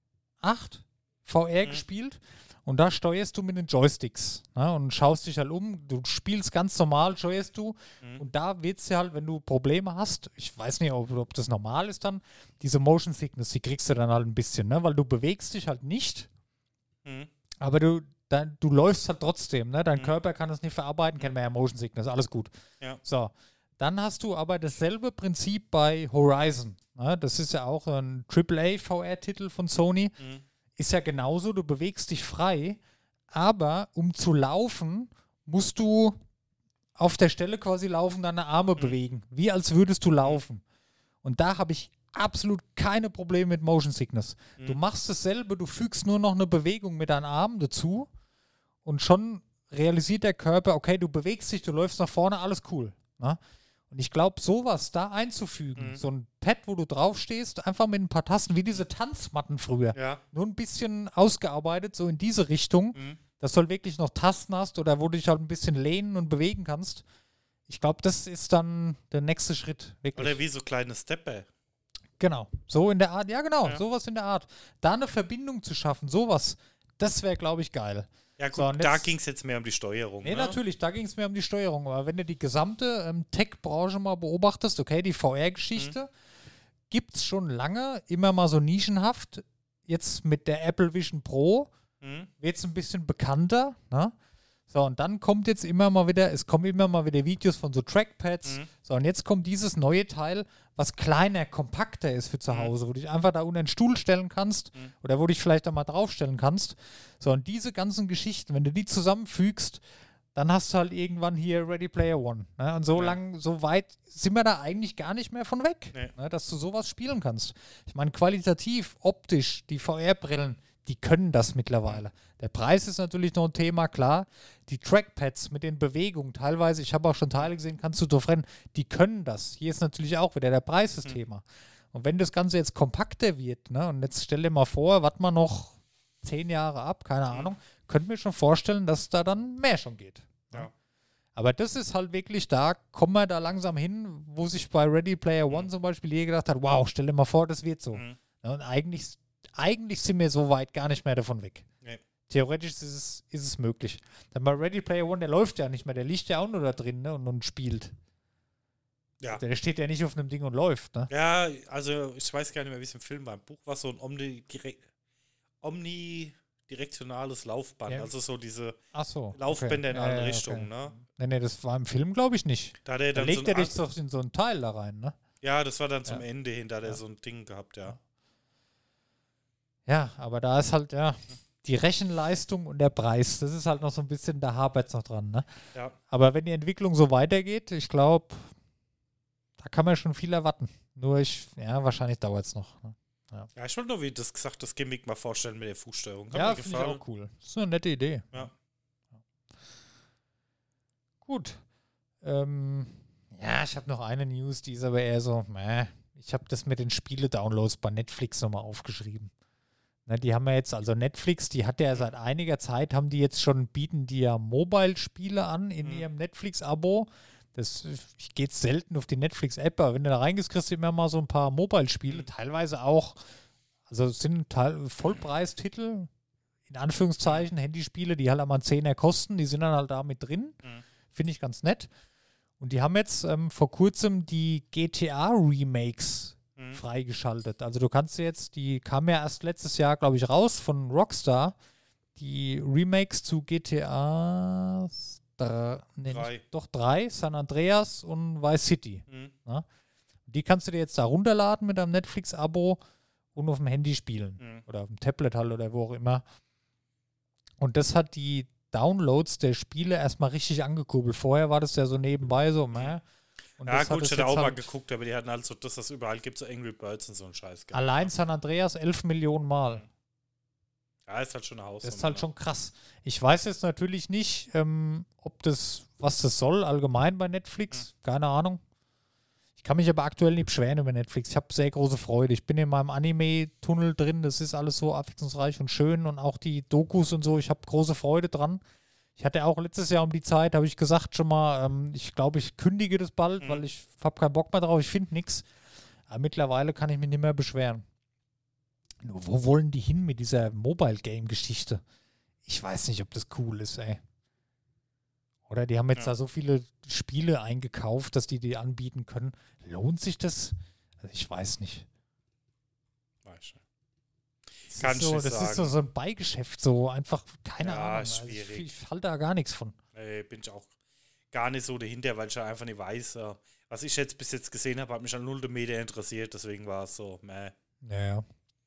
acht V R Mhm. gespielt und da steuerst du mit den Joysticks, ne, und schaust dich halt um. Du spielst ganz normal, steuerst du Mhm. und da wird es ja halt, wenn du Probleme hast, ich weiß nicht, ob, ob das normal ist dann, diese Motion Sickness, die kriegst du dann halt ein bisschen, ne, weil du bewegst dich halt nicht, Mhm. aber du, dein, du läufst halt trotzdem, ne? Dein Mhm. Körper kann das nicht verarbeiten, kennen wir ja Motion Sickness, alles gut. Ja. So, dann hast du aber dasselbe Prinzip bei Horizon. Ne? Das ist ja auch ein Triple A V R-Titel von Sony. Mhm. Ist ja genauso, du bewegst dich frei, aber um zu laufen, musst du auf der Stelle quasi laufen, deine Arme Mhm. bewegen, wie als würdest du laufen. Und da habe ich absolut keine Probleme mit Motion Sickness. Du Mhm. machst dasselbe, du fügst nur noch eine Bewegung mit deinen Armen dazu und schon realisiert der Körper, okay, du bewegst dich, du läufst nach vorne, alles cool. Ne? Und ich glaube, sowas da einzufügen, Mhm. so ein Pad, wo du draufstehst, einfach mit ein paar Tasten, wie diese Tanzmatten früher, Ja. nur ein bisschen ausgearbeitet, so in diese Richtung, Mhm. dass du halt wirklich noch Tasten hast oder wo du dich halt ein bisschen lehnen und bewegen kannst. Ich glaube, das ist dann der nächste Schritt, wirklich. Oder wie so kleine Stepper. Genau, so in der Art, ja genau, Ja. sowas in der Art. Da eine Verbindung zu schaffen, sowas, das wäre, glaube ich, geil. Ja gut, So, und da jetzt- ging es jetzt mehr um die Steuerung. Nee, ne? natürlich, da ging es mir um die Steuerung. Aber wenn du die gesamte ähm, Tech-Branche mal beobachtest, okay, die V R-Geschichte, gibt es schon lange, immer mal so nischenhaft. Jetzt mit der Apple Vision Pro Mhm. wird es ein bisschen bekannter. Ne? So, und dann kommt jetzt immer mal wieder, es kommen immer mal wieder Videos von so Trackpads. Mhm. So, und jetzt kommt dieses neue Teil, was kleiner, kompakter ist für zu Mhm. Hause, wo du dich einfach da unter den Stuhl stellen kannst Mhm. oder wo du dich vielleicht da mal draufstellen kannst. So, und diese ganzen Geschichten, wenn du die zusammenfügst, dann hast du halt irgendwann hier Ready Player One. Ne? Und so Ja. lang, so weit sind wir da eigentlich gar nicht mehr von weg, Nee. ne? Dass du sowas spielen kannst. Ich meine, qualitativ, optisch, die V R-Brillen, die können das mittlerweile. Der Preis ist natürlich noch ein Thema, klar. Die Trackpads mit den Bewegungen, teilweise, ich habe auch schon Teile gesehen, kannst du drauf rennen, die können das. Hier ist natürlich auch wieder der Preis das Mhm. Thema. Und wenn das Ganze jetzt kompakter wird, ne, und jetzt stell dir mal vor, warten wir noch zehn Jahre ab, keine Mhm. Ahnung, könnte mir schon vorstellen, dass da dann mehr schon geht. Ja. Aber das ist halt wirklich, da kommen wir da langsam hin, wo sich bei Ready Player One Mhm. zum Beispiel jeder gedacht hat, wow, stell dir mal vor, das wird so. Mhm. Ja, und eigentlich, eigentlich sind wir so weit gar nicht mehr davon weg. Nee. Theoretisch ist es, ist es möglich. Denn bei Ready Player One, der läuft ja nicht mehr, der liegt ja auch nur da drin, ne, und, und spielt. Ja. Der steht ja nicht auf einem Ding und läuft. Ne? Ja, also ich weiß gar nicht mehr, wie es im Film war. Im Buch war so ein omnidirek- omnidirektionales Laufband. Ja. Also so diese Ach so. Laufbänder in okay. alle Ja, ja, Richtungen. okay. Ne? Nee, nee, das war im Film, glaube ich, nicht. Da hat er Da dann legt so er ein dich doch in so ein Teil da rein, ne? Ja, das war dann zum Ja. Ende hin, da hat er Ja. so ein Ding gehabt, ja. Ja, aber da ist halt, ja, die Rechenleistung und der Preis, das ist halt noch so ein bisschen, da hapert es noch dran, ne? Ja, Aber wenn die Entwicklung so weitergeht, ich glaube, da kann man schon viel erwarten. Nur ich, ja, wahrscheinlich dauert es noch. Ne? ja ich wollte nur, wie das gesagt, das Gimmick mal vorstellen mit der Fußsteuerung. Hat Ja, mir finde ich gefallen. auch cool. Das ist eine nette Idee. Ja. Gut. Ähm, ja, ich habe noch eine News, die ist aber eher so, meh. Ich habe das mit den Spiele-Downloads bei Netflix nochmal aufgeschrieben. Ne, die haben ja jetzt, also Netflix, die hat ja seit einiger Zeit, haben die jetzt schon, bieten die ja Mobile-Spiele an in Mhm. ihrem Netflix-Abo. Das, ich gehe jetzt selten auf die Netflix-App, aber wenn du da reingehst, kriegst du immer mal so ein paar Mobile-Spiele, Mhm. teilweise auch, also es sind Teil, Vollpreistitel, in Anführungszeichen, Handyspiele, die halt einmal einen Zehner kosten, die sind dann halt da mit drin. Mhm. Finde ich ganz nett. Und die haben jetzt ähm, vor kurzem die G T A-Remakes Mhm. freigeschaltet. Also du kannst jetzt, die kam ja erst letztes Jahr, glaube ich, raus von Rockstar, die Remakes zu G T A dr- nee, Drei. nicht, doch drei, San Andreas und Vice City. Mhm. Die kannst du dir jetzt da runterladen mit einem Netflix-Abo und auf dem Handy spielen. Mhm. Oder auf dem Tablet halt oder wo auch immer. Und das hat die Downloads der Spiele erstmal richtig angekurbelt. Vorher war das ja so nebenbei so, meh. Und ja, das hat gut, es ich hätte jetzt auch mal halt geguckt, aber die hatten halt so das, was überall gibt, so Angry Birds und so ein Scheiß. gehabt. allein San Andreas elf Millionen Mal. Ja, ist halt schon ein Haus. Das ist halt schon krass. Ich weiß jetzt natürlich nicht, ähm, ob das, was das soll, allgemein bei Netflix. Keine Ahnung. Ich kann mich aber aktuell nicht beschweren über Netflix. Ich habe sehr große Freude. Ich bin in meinem Anime-Tunnel drin. Das ist alles so abwechslungsreich und schön. Und auch die Dokus und so. Ich habe große Freude dran. Ich hatte auch letztes Jahr um die Zeit, habe ich gesagt schon mal, ähm, ich glaube, ich kündige das bald, Mhm. weil ich habe keinen Bock mehr drauf. Ich finde nichts. Aber mittlerweile kann ich mich nicht mehr beschweren. Nur wo wollen die hin mit dieser Mobile-Game-Geschichte? Ich weiß nicht, ob das cool ist, ey. Oder die haben jetzt Ja. da so viele Spiele eingekauft, dass die die anbieten können. Lohnt sich das? Also ich weiß nicht. Weiß ich nicht. Das, Kann ist, ich so, nicht das ist so, sagen. so ein Beigeschäft, so einfach, keine Ja, Ahnung. Also ich, schwierig. ich halte da gar nichts von. Äh, bin ich auch gar nicht so dahinter, weil ich ja einfach nicht weiß, äh, was ich jetzt bis jetzt gesehen habe, hat mich an null Meter interessiert, deswegen war es so, meh. Naja.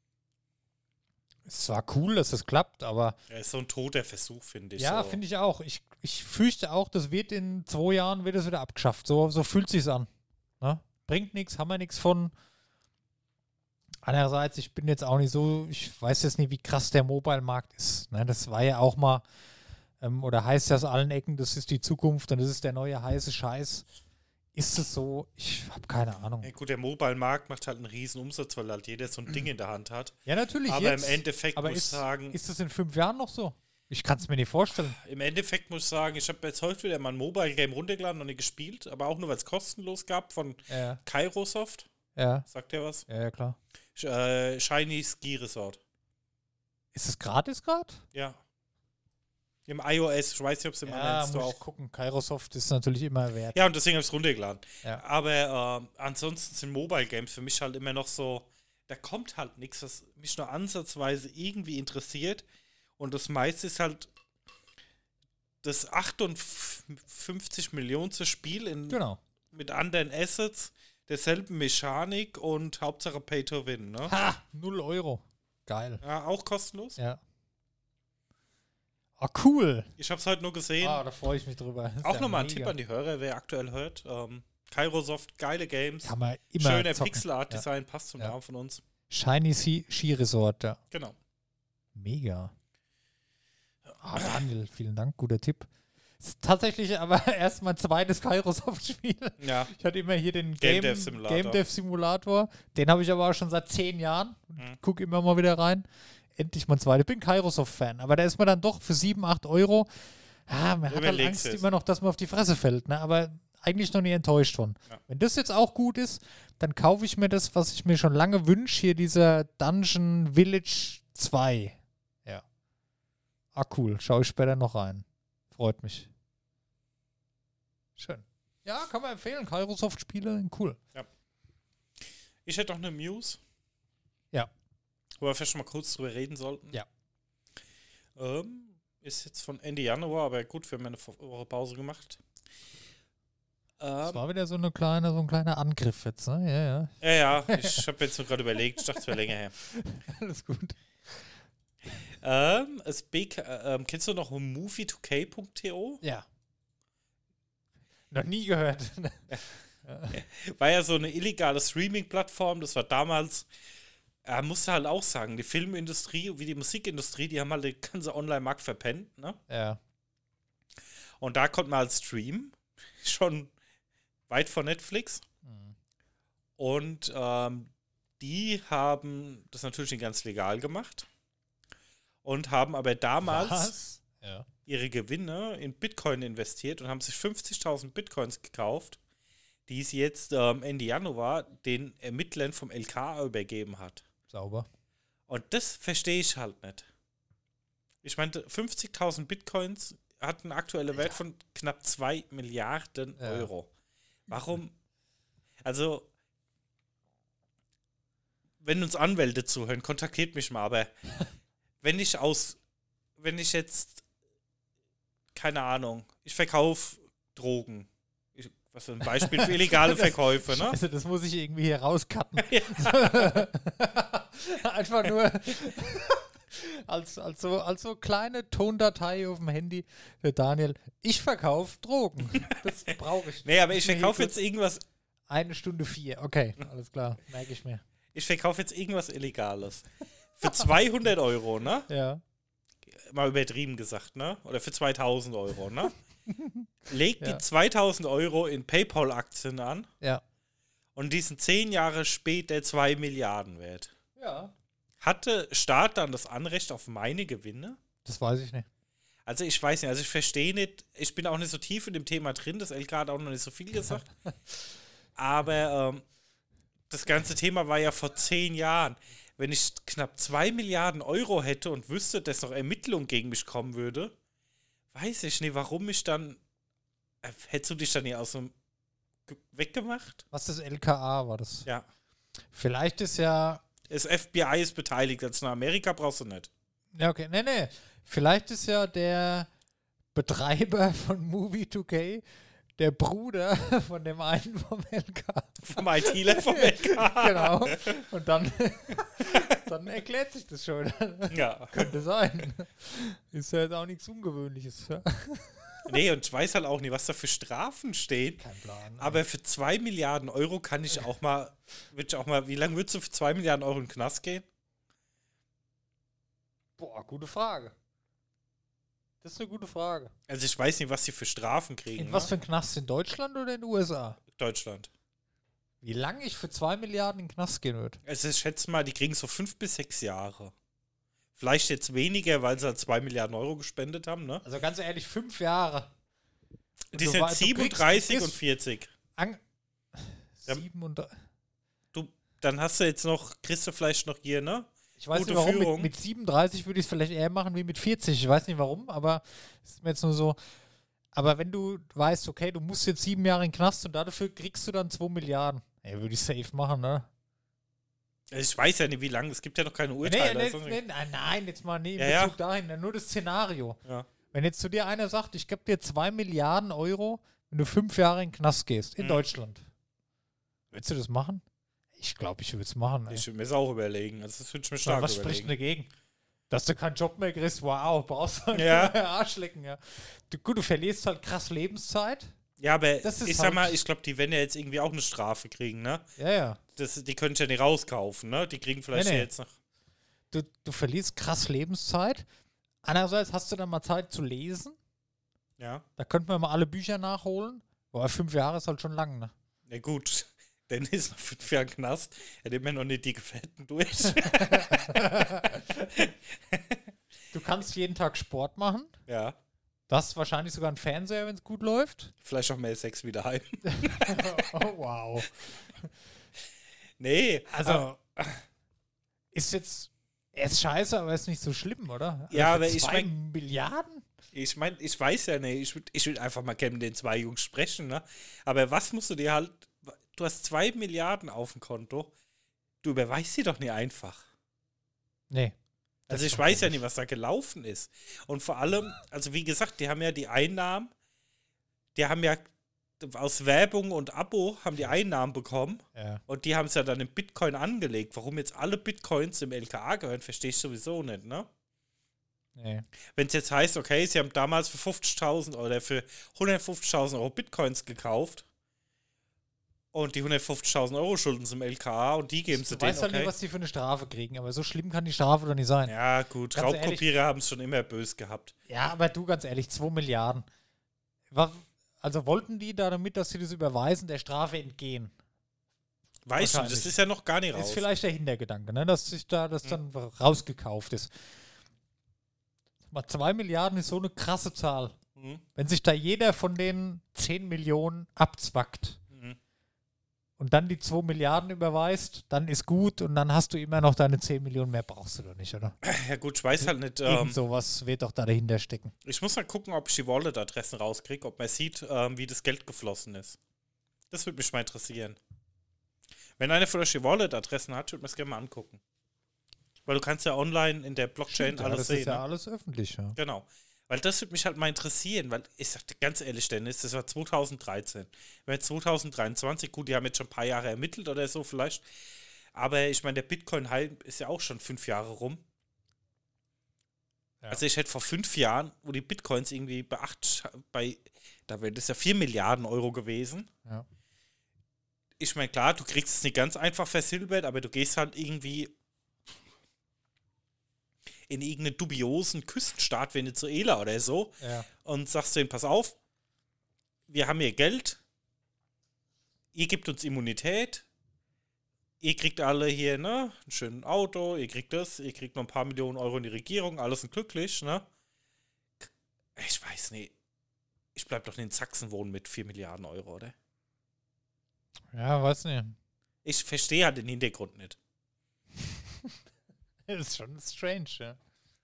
Es war cool, dass es klappt, aber Ja, ist so ein toter Versuch, finde ich. ja, so. finde ich auch. Ich, ich fürchte auch, das wird in zwei Jahren wird es wieder abgeschafft. So, so fühlt sich's an. Ne? Bringt nichts, haben wir nichts von. Andererseits, ich bin jetzt auch nicht so, ich weiß jetzt nicht, wie krass der Mobile-Markt ist. Ne? Das war ja auch mal, ähm, oder heißt ja aus allen Ecken, das ist die Zukunft und das ist der neue heiße Scheiß. Ist es so? Ich habe keine Ahnung. Ja, gut, der Mobile-Markt macht halt einen riesen Umsatz, weil halt jeder so ein Ding in der Hand hat. Ja, natürlich. Aber jetzt, im Endeffekt aber muss ich ist, sagen, ist das in fünf Jahren noch so? Ich kann es mir nicht vorstellen. im Endeffekt muss ich sagen, ich habe jetzt heute wieder mal ein Mobile-Game runtergeladen und nicht gespielt, aber auch nur, weil es kostenlos gab von Ja, Kairosoft. ja, Sagt der was? ja, ja klar. Sch- Äh, Shiny Ski Resort. Ist es gratis gerade? Ja. Im iOS, ich weiß nicht, ob es im Ja, anderen muss Store ich auch. gucken. Kairosoft ist natürlich immer wert. Ja, und deswegen habe ich es runtergeladen. Ja. Aber ähm, ansonsten sind Mobile Games für mich halt immer noch so, da kommt halt nichts, was mich nur ansatzweise irgendwie interessiert. Und das meiste ist halt das achtundfünfzig Millionenste Spiel in, Genau. mit anderen Assets, derselben Mechanik und Hauptsache Pay to Win. Ne? Ha! null Euro. Geil. Ja, auch kostenlos. Ja. Ah, cool. Ich habe es heute nur gesehen. Ah, da freue ich mich drüber. Das ist auch ja nochmal ein mega. Tipp an die Hörer, wer aktuell hört. Ähm, Kairosoft, geile Games. Kann man immer Schöner zocken. Pixel-Art-Design, passt zum Ja. Namen von uns. Shiny Ski, Skiresort, ja. Genau. Mega. Ah, Daniel, vielen Dank, guter Tipp. Ist tatsächlich aber erst mein zweites Kairosoft-Spiel. Ja, Ich hatte immer hier den Game Game, Dev Simulator. Game Dev Simulator. Den habe ich aber auch schon seit zehn Jahren. Mhm. Guck immer mal wieder rein. Endlich mein zweites. Ich bin Kairosoft-Fan, aber der ist mir dann doch für sieben, acht Euro. Ah, man hat halt Überlegst Angst es. immer noch, dass man auf die Fresse fällt. Ne? Aber eigentlich noch nie enttäuscht von. Ja. Wenn das jetzt auch gut ist, dann kaufe ich mir das, was ich mir schon lange wünsche. Hier dieser Dungeon Village zwei. Ja. Ah, cool. Schaue ich später noch rein. Freut mich. Schön. Ja, kann man empfehlen. Kairosoft-Spiele, cool. ich hätte noch eine News. Ja. Wo wir vielleicht mal kurz drüber reden sollten. Ja. Ähm, ist jetzt von Ende Januar, aber gut, wir haben eine Woche Pause gemacht. Das Ähm, war wieder so, eine kleine, so ein kleiner Angriff jetzt, ne? Ja, ja. ja, ja, ich habe jetzt nur gerade überlegt, ich dachte, es wäre länger her. Alles gut. Ähm, es B K, äh, ähm, kennst du noch movie two k punkt to? Ja. Noch nie gehört. War ja so eine illegale Streaming-Plattform, das war damals, er musste halt auch sagen, die Filmindustrie wie die Musikindustrie, die haben halt den ganzen Online-Markt verpennt, ne? Ja. Und da konnte man halt streamen, schon weit vor Netflix. Mhm. Und ähm, die haben das natürlich nicht ganz legal gemacht und haben aber damals Was? Ja. ihre Gewinne in Bitcoin investiert und haben sich fünfzigtausend Bitcoins gekauft, die sie jetzt ähm, Ende Januar den Ermittlern vom L K A übergeben hat. Sauber. Und das verstehe ich halt nicht. Ich meinte, fünfzigtausend Bitcoins hatten einen aktuellen Wert von knapp zwei Milliarden Ja. Euro. Warum? Also, wenn uns Anwälte zuhören, kontaktiert mich mal, aber wenn ich aus, wenn ich jetzt, keine Ahnung, ich verkaufe Drogen. Ich, was für ein Beispiel für illegale Verkäufe, ne? Also das muss ich irgendwie hier rauscutten. Ja. Einfach nur. als, als, so, als so kleine Tondatei auf dem Handy. Der Daniel, ich verkaufe Drogen. Das brauche ich. Nee, aber ich Mir verkaufe hier jetzt irgendwas, Eine Stunde vier. Okay, alles klar. Merke ich mir. ich verkaufe jetzt irgendwas Illegales. Für zweihundert Euro, ne? Ja. Mal übertrieben gesagt, ne? Oder für zweitausend Euro, ne? Legt Ja. die zweitausend Euro in PayPal-Aktien an Ja. und die sind zehn Jahre später zwei Milliarden wert. Ja. Hatte Staat dann das Anrecht auf meine Gewinne? Das weiß ich nicht. Also ich weiß nicht, also ich verstehe nicht, ich bin auch nicht so tief in dem Thema drin, das L K hat auch noch nicht so viel gesagt. Aber ähm, das ganze Thema war ja vor zehn Jahren. Wenn ich knapp zwei Milliarden Euro hätte und wüsste, dass noch Ermittlung gegen mich kommen würde, weiß ich nicht, warum ich dann, äh, hättest du dich dann nicht aus dem ge- weggemacht? Was das L K A war das? Ja. Vielleicht ist ja. Das F B I ist beteiligt, als nach Amerika brauchst du nicht. Ja, okay. Nee, nee. Vielleicht ist ja der Betreiber von Movie zwei K der Bruder von dem einen vom L K. Vom ITler vom L K. Genau. Und dann, dann erklärt sich das schon. Ja. Könnte sein. Ist ja jetzt auch nichts Ungewöhnliches. Ja? Nee, und ich weiß halt auch nicht, was da für Strafen stehen. Kein Plan. Aber für zwei Milliarden Euro kann ich auch mal, würd ich auch mal, wie lange würdest du für zwei Milliarden Euro in den Knast gehen? Boah, gute Frage. Das ist eine gute Frage. Also ich weiß nicht, was sie für Strafen kriegen. In was ne? für ein Knast? In Deutschland oder in den U S A? Deutschland. Wie lange ich für zwei Milliarden in den Knast gehen würde? Also ich schätze mal, die kriegen so fünf bis sechs Jahre. Vielleicht jetzt weniger, weil sie halt zwei Milliarden Euro gespendet haben, ne? Also ganz ehrlich, fünf Jahre. Die Du sind wei- du kriegst- siebenunddreißig du und kriegst- vierzig. An Ja. Sieben und Du, dann hast du jetzt noch, kriegst du vielleicht noch hier, ne? ich weiß Gute nicht warum, Führung. mit, mit siebenunddreißig würde ich es vielleicht eher machen wie mit vierzig. Ich weiß nicht warum, aber es ist mir jetzt nur so. Aber wenn du weißt, okay, du musst jetzt sieben Jahre in den Knast und dafür kriegst du dann zwei Milliarden. Ey, würde ich safe machen, ne? Also ich weiß ja nicht, wie lange, es gibt ja noch keine Nee, Urteile. nee, sonst- nee, nein, nein, jetzt mal nee, in Ja, ja. Bezug dahin, nur das Szenario. Ja. Wenn jetzt zu dir einer sagt, ich gebe dir zwei Milliarden Euro, wenn du fünf Jahre in den Knast gehst, in Mhm. Deutschland. Würdest du das machen? Ich glaube, ich würde es machen. ey. Ich würde mir das auch überlegen. Also das würde ich mir Weil stark was spricht überlegen. dagegen? Dass du keinen Job mehr kriegst, wow, brauchst du Ja. Arschlecken, ja. Du, gut, du verlierst halt krass Lebenszeit. Ja, aber Das ist ich sag halt- mal, ich glaube, die werden ja jetzt irgendwie auch eine Strafe kriegen, ne? Ja, ja. Das, die können ja nicht rauskaufen, ne? Die kriegen vielleicht Nee, nee. jetzt noch. Du, du verlierst krass Lebenszeit. Andererseits hast du dann mal Zeit zu lesen. Ja. Da könnten wir mal alle Bücher nachholen. Aber fünf Jahre ist halt schon lang, ne? Ja, gut. Dennis ist noch fünf Jahre Knast. Er hat immer noch nicht die Gefährten durch. Du kannst jeden Tag Sport machen. Ja. Du hast wahrscheinlich sogar einen Fernseher, wenn es gut läuft. Vielleicht auch mehr Sex wieder heim. Oh, wow. Nee. Also, ist jetzt, er ist scheiße, aber ist nicht so schlimm, oder? Also Ja, für aber ich zwei mein- Milliarden? Ich meine, ich weiß ja nicht. Ich würde ich würd einfach mal gerne mit den zwei Jungs sprechen, ne? Aber was musst du dir halt. Du hast zwei Milliarden auf dem Konto. Du überweist sie doch nicht einfach. Nee. Das Also ich ist weiß ja komisch. nicht, was da gelaufen ist. Und vor allem, also wie gesagt, die haben ja die Einnahmen, die haben ja aus Werbung und Abo haben die Einnahmen bekommen Ja. und die haben es ja dann in Bitcoin angelegt. Warum jetzt alle Bitcoins im L K A gehören, verstehe ich sowieso nicht, ne? Nee. Wenn es jetzt heißt, okay, sie haben damals für fünfzigtausend oder für hundertfünfzigtausend Euro Bitcoins gekauft und die hundertfünfzigtausend Euro schulden sie im L K A und die geben sie Du denen, weißt halt okay. nicht, was die für eine Strafe kriegen, aber so schlimm kann die Strafe doch nicht sein. Ja, Ja, gut, Ganz Raubkopierer haben es schon immer böse gehabt. aber du, ganz ehrlich, zwei Milliarden. Was, also wollten die da damit, dass sie das überweisen, der Strafe entgehen? Weißt du, das Wahrscheinlich. ist ja noch gar nicht raus. Ist vielleicht der Hintergedanke, ne? Dass sich da das Mhm. dann rausgekauft ist. Mal zwei Milliarden ist so eine krasse Zahl. Mhm. Wenn sich da jeder von den zehn Millionen abzwackt Mhm. und dann die zwei Milliarden überweist, dann ist gut und dann hast du immer noch deine zehn Millionen mehr, brauchst du doch nicht, oder? Ja gut, ich weiß halt nicht. Irgend Ähm, sowas wird doch da dahinter stecken. ich muss mal gucken, ob ich die Wallet-Adressen rauskriege, ob man sieht, ähm, wie das Geld geflossen ist. Das würde mich mal interessieren. Wenn einer von euch die Wallet-Adressen hat, würde man es gerne mal angucken. Weil du kannst ja online in der Blockchain Stimmt, ja, alles das sehen. ist ja ne? alles öffentlich, ja. Genau. Weil das würde mich halt mal interessieren, weil ich sagte ganz ehrlich, Dennis, das war zweitausenddreizehn. Wenn jetzt zweitausenddreiundzwanzig, gut, die haben jetzt schon ein paar Jahre ermittelt oder so vielleicht, aber ich meine, der Bitcoin-Hype ist ja auch schon fünf Jahre rum. Ja. Also ich hätte vor fünf Jahren, wo die Bitcoins irgendwie bei acht, bei, da wäre das ja vier Milliarden Euro gewesen. Ja. Ich meine, klar, du kriegst es nicht ganz einfach versilbert, aber du gehst halt irgendwie in irgendeinen dubiosen Küstenstaat, Venezuela oder so, Ja. und sagst denen, pass auf, wir haben hier Geld, ihr gebt uns Immunität, ihr kriegt alle hier, ne, ein schönes Auto, ihr kriegt das, ihr kriegt noch ein paar Millionen Euro in die Regierung, alles sind glücklich, ne? Ich weiß nicht. Ich bleib doch nicht in Sachsen wohnen mit vier Milliarden Euro, oder? Ja, weiß nicht. Ich verstehe halt den Hintergrund nicht. Das ist schon strange, ja.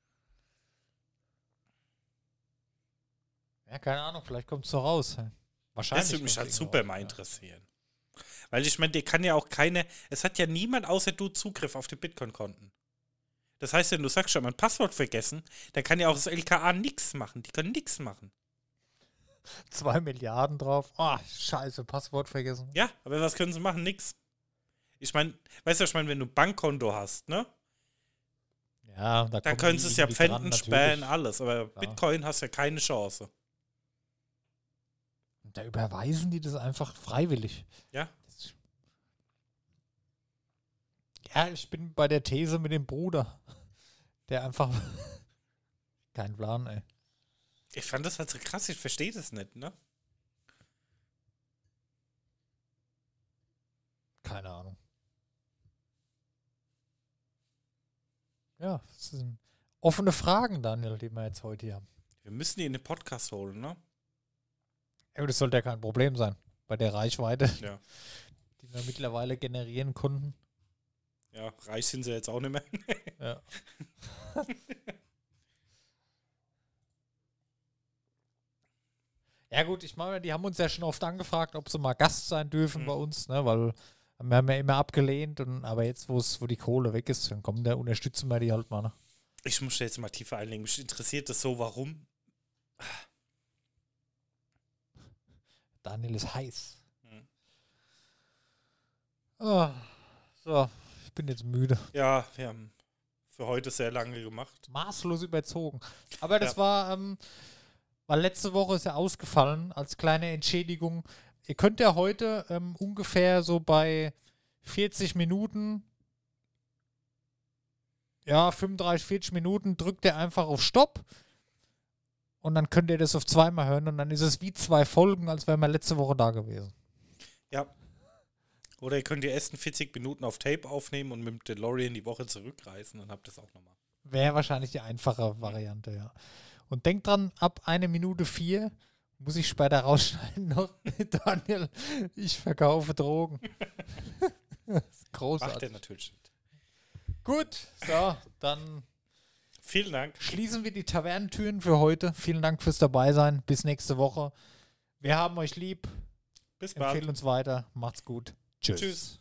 Ja, keine Ahnung, vielleicht kommt es so raus. Wahrscheinlich. Das würde mich halt kommt's super raus, mal ja. interessieren. Weil ich meine, der kann ja auch keine, es hat ja niemand außer du Zugriff auf die Bitcoin-Konten. Das heißt, wenn du sagst, ich habe mein Passwort vergessen, dann kann ja auch das L K A nichts machen. Die können nichts machen. Zwei Milliarden drauf. Ah, scheiße, Passwort vergessen. Ja, aber was können sie machen? Nix. Ich meine, weißt du, ich meine, wenn du ein Bankkonto hast, ne? Ja, da Dann kommen können die sie es ja irgendwie dran, pfänden, natürlich. sperren, alles. Aber Ja. Bitcoin hast ja keine Chance. Und da überweisen die das einfach freiwillig. Ja. Das- Ja, ich bin bei der These mit dem Bruder, der einfach kein Plan, ey. Ich fand das halt so krass, ich verstehe das nicht, ne? Keine Ahnung. Ja, das sind offene Fragen, Daniel, die wir jetzt heute hier haben. Wir müssen die in den Podcast holen, ne? Aber das sollte ja kein Problem sein. Bei der Reichweite, Ja. die wir mittlerweile generieren konnten. Ja, reich sind sie jetzt auch nicht mehr. Ja. Ja gut, ich meine, die haben uns ja schon oft angefragt, ob sie mal Gast sein dürfen Mhm. bei uns, ne, weil wir haben ja immer abgelehnt, und, aber jetzt, wo es, wo die Kohle weg ist, dann kommen, da unterstützen wir die halt mal. Ne? Ich muss da jetzt mal tiefer einlegen. Mich interessiert das so, warum. Daniel ist heiß. Mhm. Ah, so, ich bin jetzt müde. Ja, wir haben für heute sehr lange gemacht. Maßlos überzogen. Aber das Ja. war, ähm, weil letzte Woche ist ja ausgefallen, als kleine Entschädigung. Ihr könnt ja heute ähm, ungefähr so bei vierzig Minuten, ja, fünfunddreißig, vierzig Minuten, drückt ihr einfach auf Stopp und dann könnt ihr das auf zweimal hören und dann ist es wie zwei Folgen, als wären wir letzte Woche da gewesen. Ja. Oder ihr könnt die ersten vierzig Minuten auf Tape aufnehmen und mit dem DeLorean die Woche zurückreisen, dann habt ihr das auch nochmal. Wäre wahrscheinlich die einfache Variante, ja. Und denkt dran, ab eine Minute vier muss ich später rausschneiden noch. Daniel, ich verkaufe Drogen. Macht Großartig. er natürlich nicht. Gut, so, dann Vielen Dank. schließen wir die Tavernentüren für heute. Vielen Dank fürs Dabeisein. Bis nächste Woche. Wir haben euch lieb. Bis bald. Empfehlen uns weiter. Macht's gut. Tschüss. Tschüss.